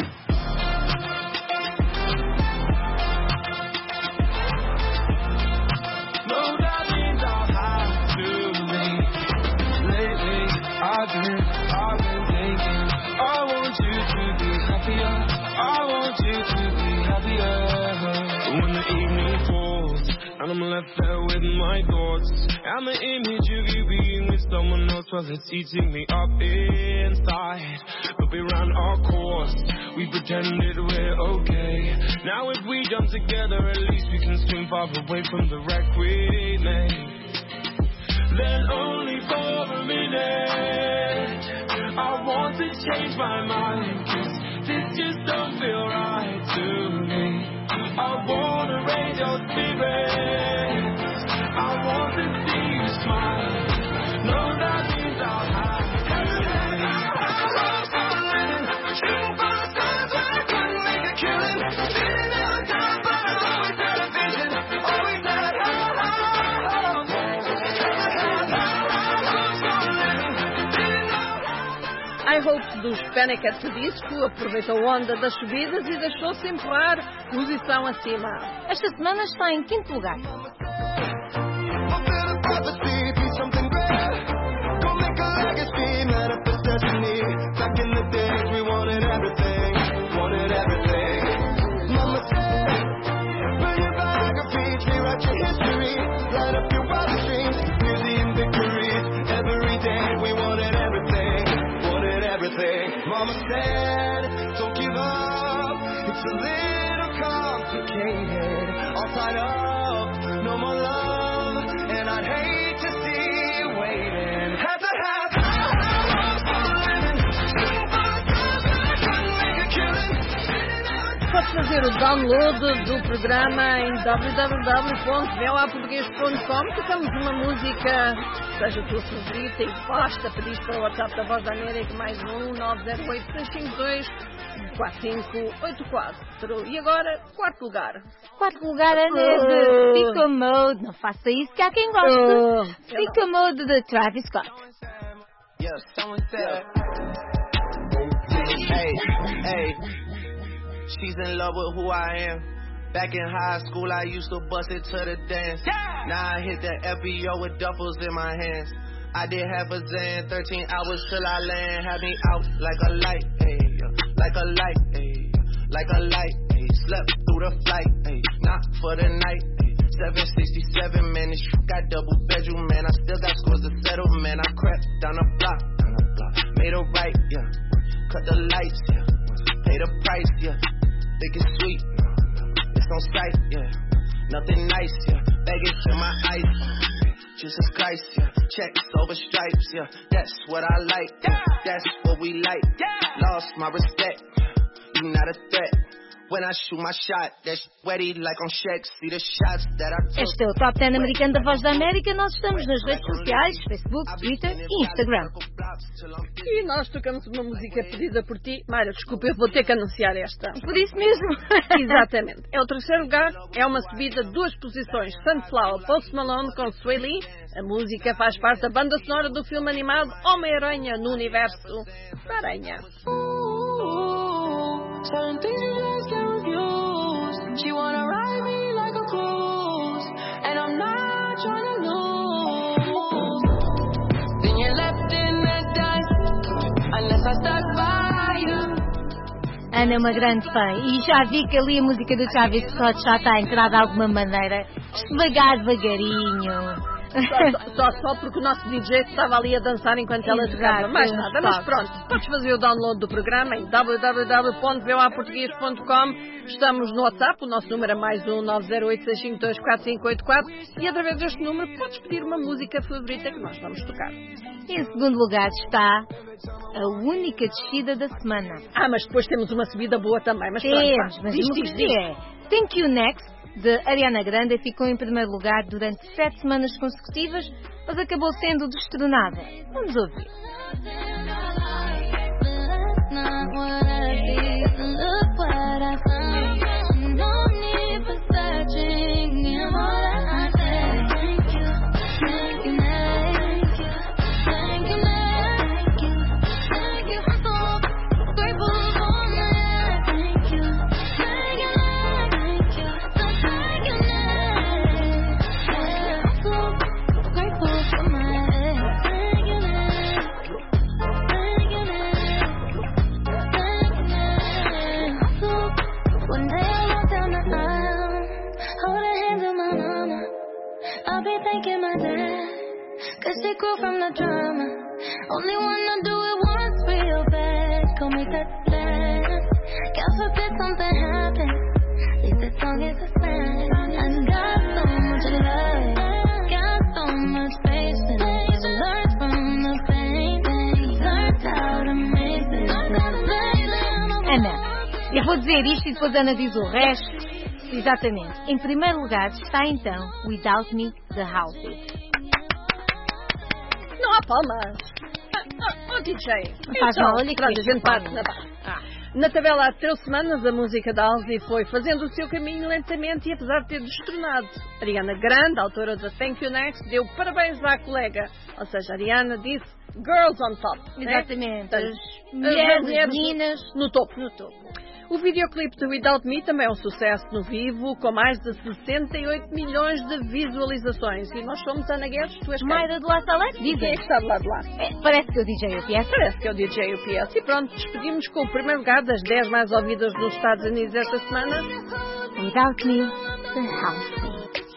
Speaker 8: No, that means I'll have to leave. Lately, I've been, I've been thinking, I want you be happier. I want you to be happier. When the evening falls and I'm left there with my thoughts and the image of you being with someone else, well, it's eating me up inside. But we ran our course, we pretended we're okay. Now if we jump together, at least we can swim far away from the wreck we made. Then only for a minute I want to change my mind, 'cause this just don't feel right to me. I wanna raise your spirits, I want to see you smile. No, that means I'll have
Speaker 7: I Hope dos Panic! At the Disco aproveitou a onda das subidas e deixou-se empurrar posição acima.
Speaker 21: Esta semana está em quinto lugar.
Speaker 8: Mama said, don't give up, it's a little complicated. All tied up, no more love, and I'd hate to see you waiting. Have to have
Speaker 7: Podes fazer o download do programa em w w w ponto v o a português ponto com. Tocamos uma música, seja a tua favorita, e basta pedir para o WhatsApp da Voz da América mais um nove zero oito seis cinco dois quatro cinco oito quatro. E agora, quarto lugar.
Speaker 21: Quarto lugar é de Sicko Mode. Não faça isso, que há quem goste. Sicko Mode de Travis Scott.
Speaker 9: Yeah, someone said, hey, hey, she's in love with who I am. Back in high school, I used to bust it to the dance. Yeah. Now I hit the F B O with duffels in my hands. I did half a zan, thirteen hours till I land. Had me out like a light, ayy, like a light, ayy, like a light, ayy. Slept through the flight, ayy, not for the night, ayy. seven sixty-seven, man, this shit got double bedroom, man. I still got scores to settle, man. I crept down the block, down the block, made a right, yeah. Cut the lights, yeah. Pay the price, yeah. Think it's sweet, it's on sight, yeah. Nothing nice, yeah. Baggage in my eyes, Jesus Christ, yeah. Checks over stripes, yeah. That's what I like, yeah. That's what we like, yeah. Lost my respect, you not a threat. When I shoot my shot, that's wetty like on Shaq. See the shots that I took.
Speaker 21: Este é o Top dez americano da Voz da América. Nós estamos nas redes sociais, Facebook, Twitter e Instagram.
Speaker 7: E nós tocamos uma música pedida por ti. Mário, desculpa, eu vou ter que anunciar esta.
Speaker 21: Por isso mesmo.
Speaker 7: Exatamente. É o terceiro lugar, é uma subida de duas posições. Sunflower, Post Malone com Sway Lee. A música faz parte da banda sonora do filme animado Homem-Aranha no Universo da Aranha.
Speaker 8: Certain things you just can't refuse. She wanna ride me like a cruise, and I'm not trying to lose. Then you're left in the dust, unless I stuck by you.
Speaker 21: Ana é uma grande fã e já vi que ali a música do Travis Scott já está a entrar de alguma maneira. Devagar, devagarinho.
Speaker 7: Só, só, só porque o nosso D J estava ali a dançar enquanto ela tocava. Mais nada, mas pronto. Podes fazer o download do programa em w w w ponto v o a português ponto com. Estamos no WhatsApp, o nosso número é mais um nove zero oito seis cinco dois quatro cinco oito quatro. E através deste número podes pedir uma música favorita que nós vamos tocar.
Speaker 21: Em segundo lugar está a única descida da semana.
Speaker 7: Ah, mas depois temos uma subida boa também. Mas pronto,
Speaker 21: temos,
Speaker 7: pá,
Speaker 21: mas
Speaker 7: diz,
Speaker 21: o
Speaker 7: diz,
Speaker 21: que
Speaker 7: diz.
Speaker 21: é Thank You Next, de Ariana Grande, ficou em primeiro lugar durante sete semanas consecutivas, mas acabou sendo destronada. Vamos ouvir.
Speaker 24: One day I'll walk down the aisle, hold the hands of my mama. I'll be thanking my dad, cause she grew from the drama. Only wanna do it once real bad, gon' make that last. God forbid something happens, at least as long as it's mad. I got so much love, got so much patience. Learned from the pain, learned how to make this.
Speaker 21: Ana, eu vou dizer isto e depois a Ana diz o resto. Exatamente. Em primeiro lugar está então Without Me, The Halsey.
Speaker 7: Não há palmas. Oh, oh D J.
Speaker 21: Não faz mal, olha que
Speaker 7: a gente parte na barra. Ah. Na tabela há três semanas, a música da Halsey foi fazendo o seu caminho lentamente e apesar de ter destronado. Ariana Grande, autora da Thank You Next, deu parabéns à colega. Ou seja, Ariana disse Girls on Top.
Speaker 21: Exatamente.
Speaker 7: Né?
Speaker 21: As mulheres, as meninas
Speaker 7: no topo.
Speaker 21: No topo.
Speaker 7: O videoclipe de Without Me também é um sucesso no vivo, com mais de sessenta e oito milhões de visualizações. E nós somos Ana Guedes, tu és quem?
Speaker 21: Mayra de lá está lá. Dizem.
Speaker 7: Quem é que está de lá de lá?
Speaker 21: É, parece que é o D J U P S.
Speaker 7: Parece que é o D J U P S. E pronto, despedimos com o primeiro lugar das dez mais ouvidas nos Estados Unidos esta semana.
Speaker 21: Without Me, The Halsey.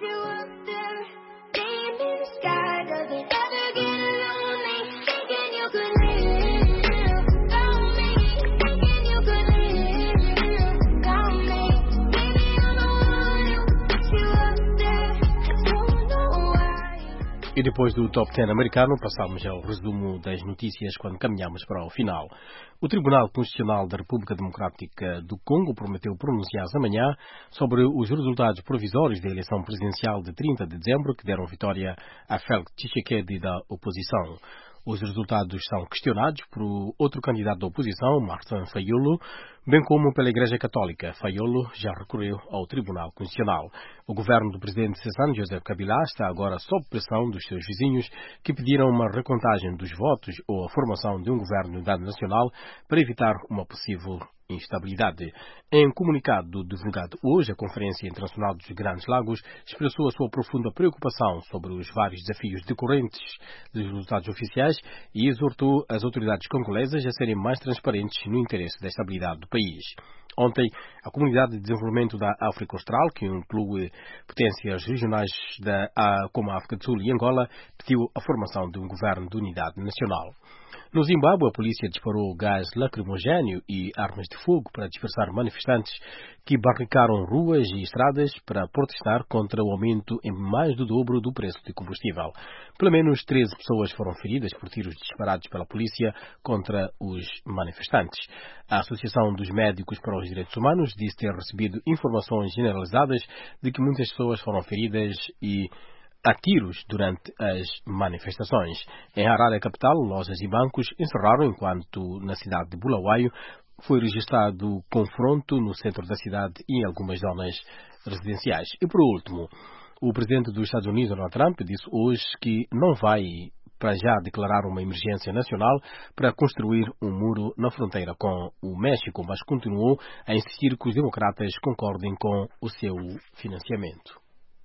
Speaker 20: E depois do Top dez americano, passamos ao resumo das notícias quando caminhamos para o final. O Tribunal Constitucional da República Democrática do Congo prometeu pronunciar-se amanhã sobre os resultados provisórios da eleição presidencial de trinta de dezembro que deram vitória a Félix Tshisekedi da oposição. Os resultados são questionados por outro candidato da oposição, Martin Fayulu, bem como pela Igreja Católica. Fayulu já recorreu ao Tribunal Constitucional. O governo do presidente Cesar Joseph Kabila está agora sob pressão dos seus vizinhos que pediram uma recontagem dos votos ou a formação de um governo de unidade nacional para evitar uma possível instabilidade. Em comunicado divulgado hoje, a Conferência Internacional dos Grandes Lagos expressou a sua profunda preocupação sobre os vários desafios decorrentes dos resultados oficiais e exortou as autoridades congolesas a serem mais transparentes no interesse da estabilidade do país. Ontem, a Comunidade de Desenvolvimento da África Austral, que inclui potências regionais da, como a África do Sul e Angola, pediu a formação de um governo de unidade nacional. No Zimbábue, a polícia disparou gás lacrimogéneo e armas de fogo para dispersar manifestantes que barricaram ruas e estradas para protestar contra o aumento em mais do dobro do preço de combustível. Pelo menos treze pessoas foram feridas por tiros disparados pela polícia contra os manifestantes. A Associação dos Médicos para os Direitos Humanos disse ter recebido informações generalizadas de que muitas pessoas foram feridas e a tiros durante as manifestações. Em Harare, a capital, lojas e bancos encerraram enquanto na cidade de Bulawayo foi registrado confronto no centro da cidade e em algumas zonas residenciais. E por último, o presidente dos Estados Unidos, Donald Trump, disse hoje que não vai para já declarar uma emergência nacional para construir um muro na fronteira com o México, mas continuou a insistir que os democratas concordem com o seu financiamento.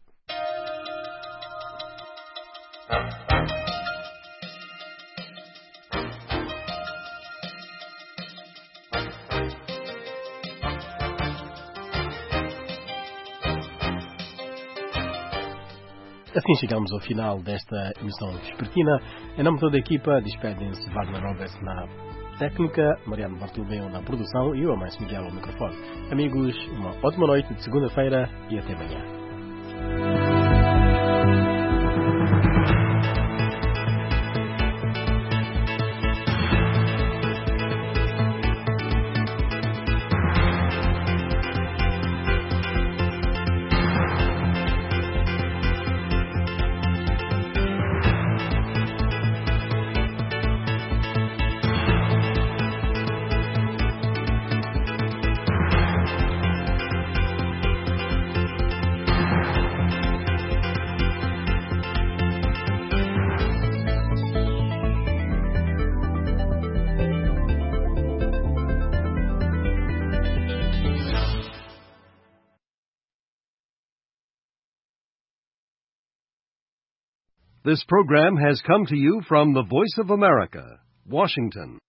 Speaker 20: Assim chegamos ao final desta emissão vespertina. Em nome de toda a equipa, despedem-se Wagner Roberts na técnica, Mariano Bartolomeu na produção e eu, Amâncio Miguel, ao microfone. Amigos, uma ótima noite de segunda-feira e até amanhã.
Speaker 11: This program has come to you from the Voice of America, Washington.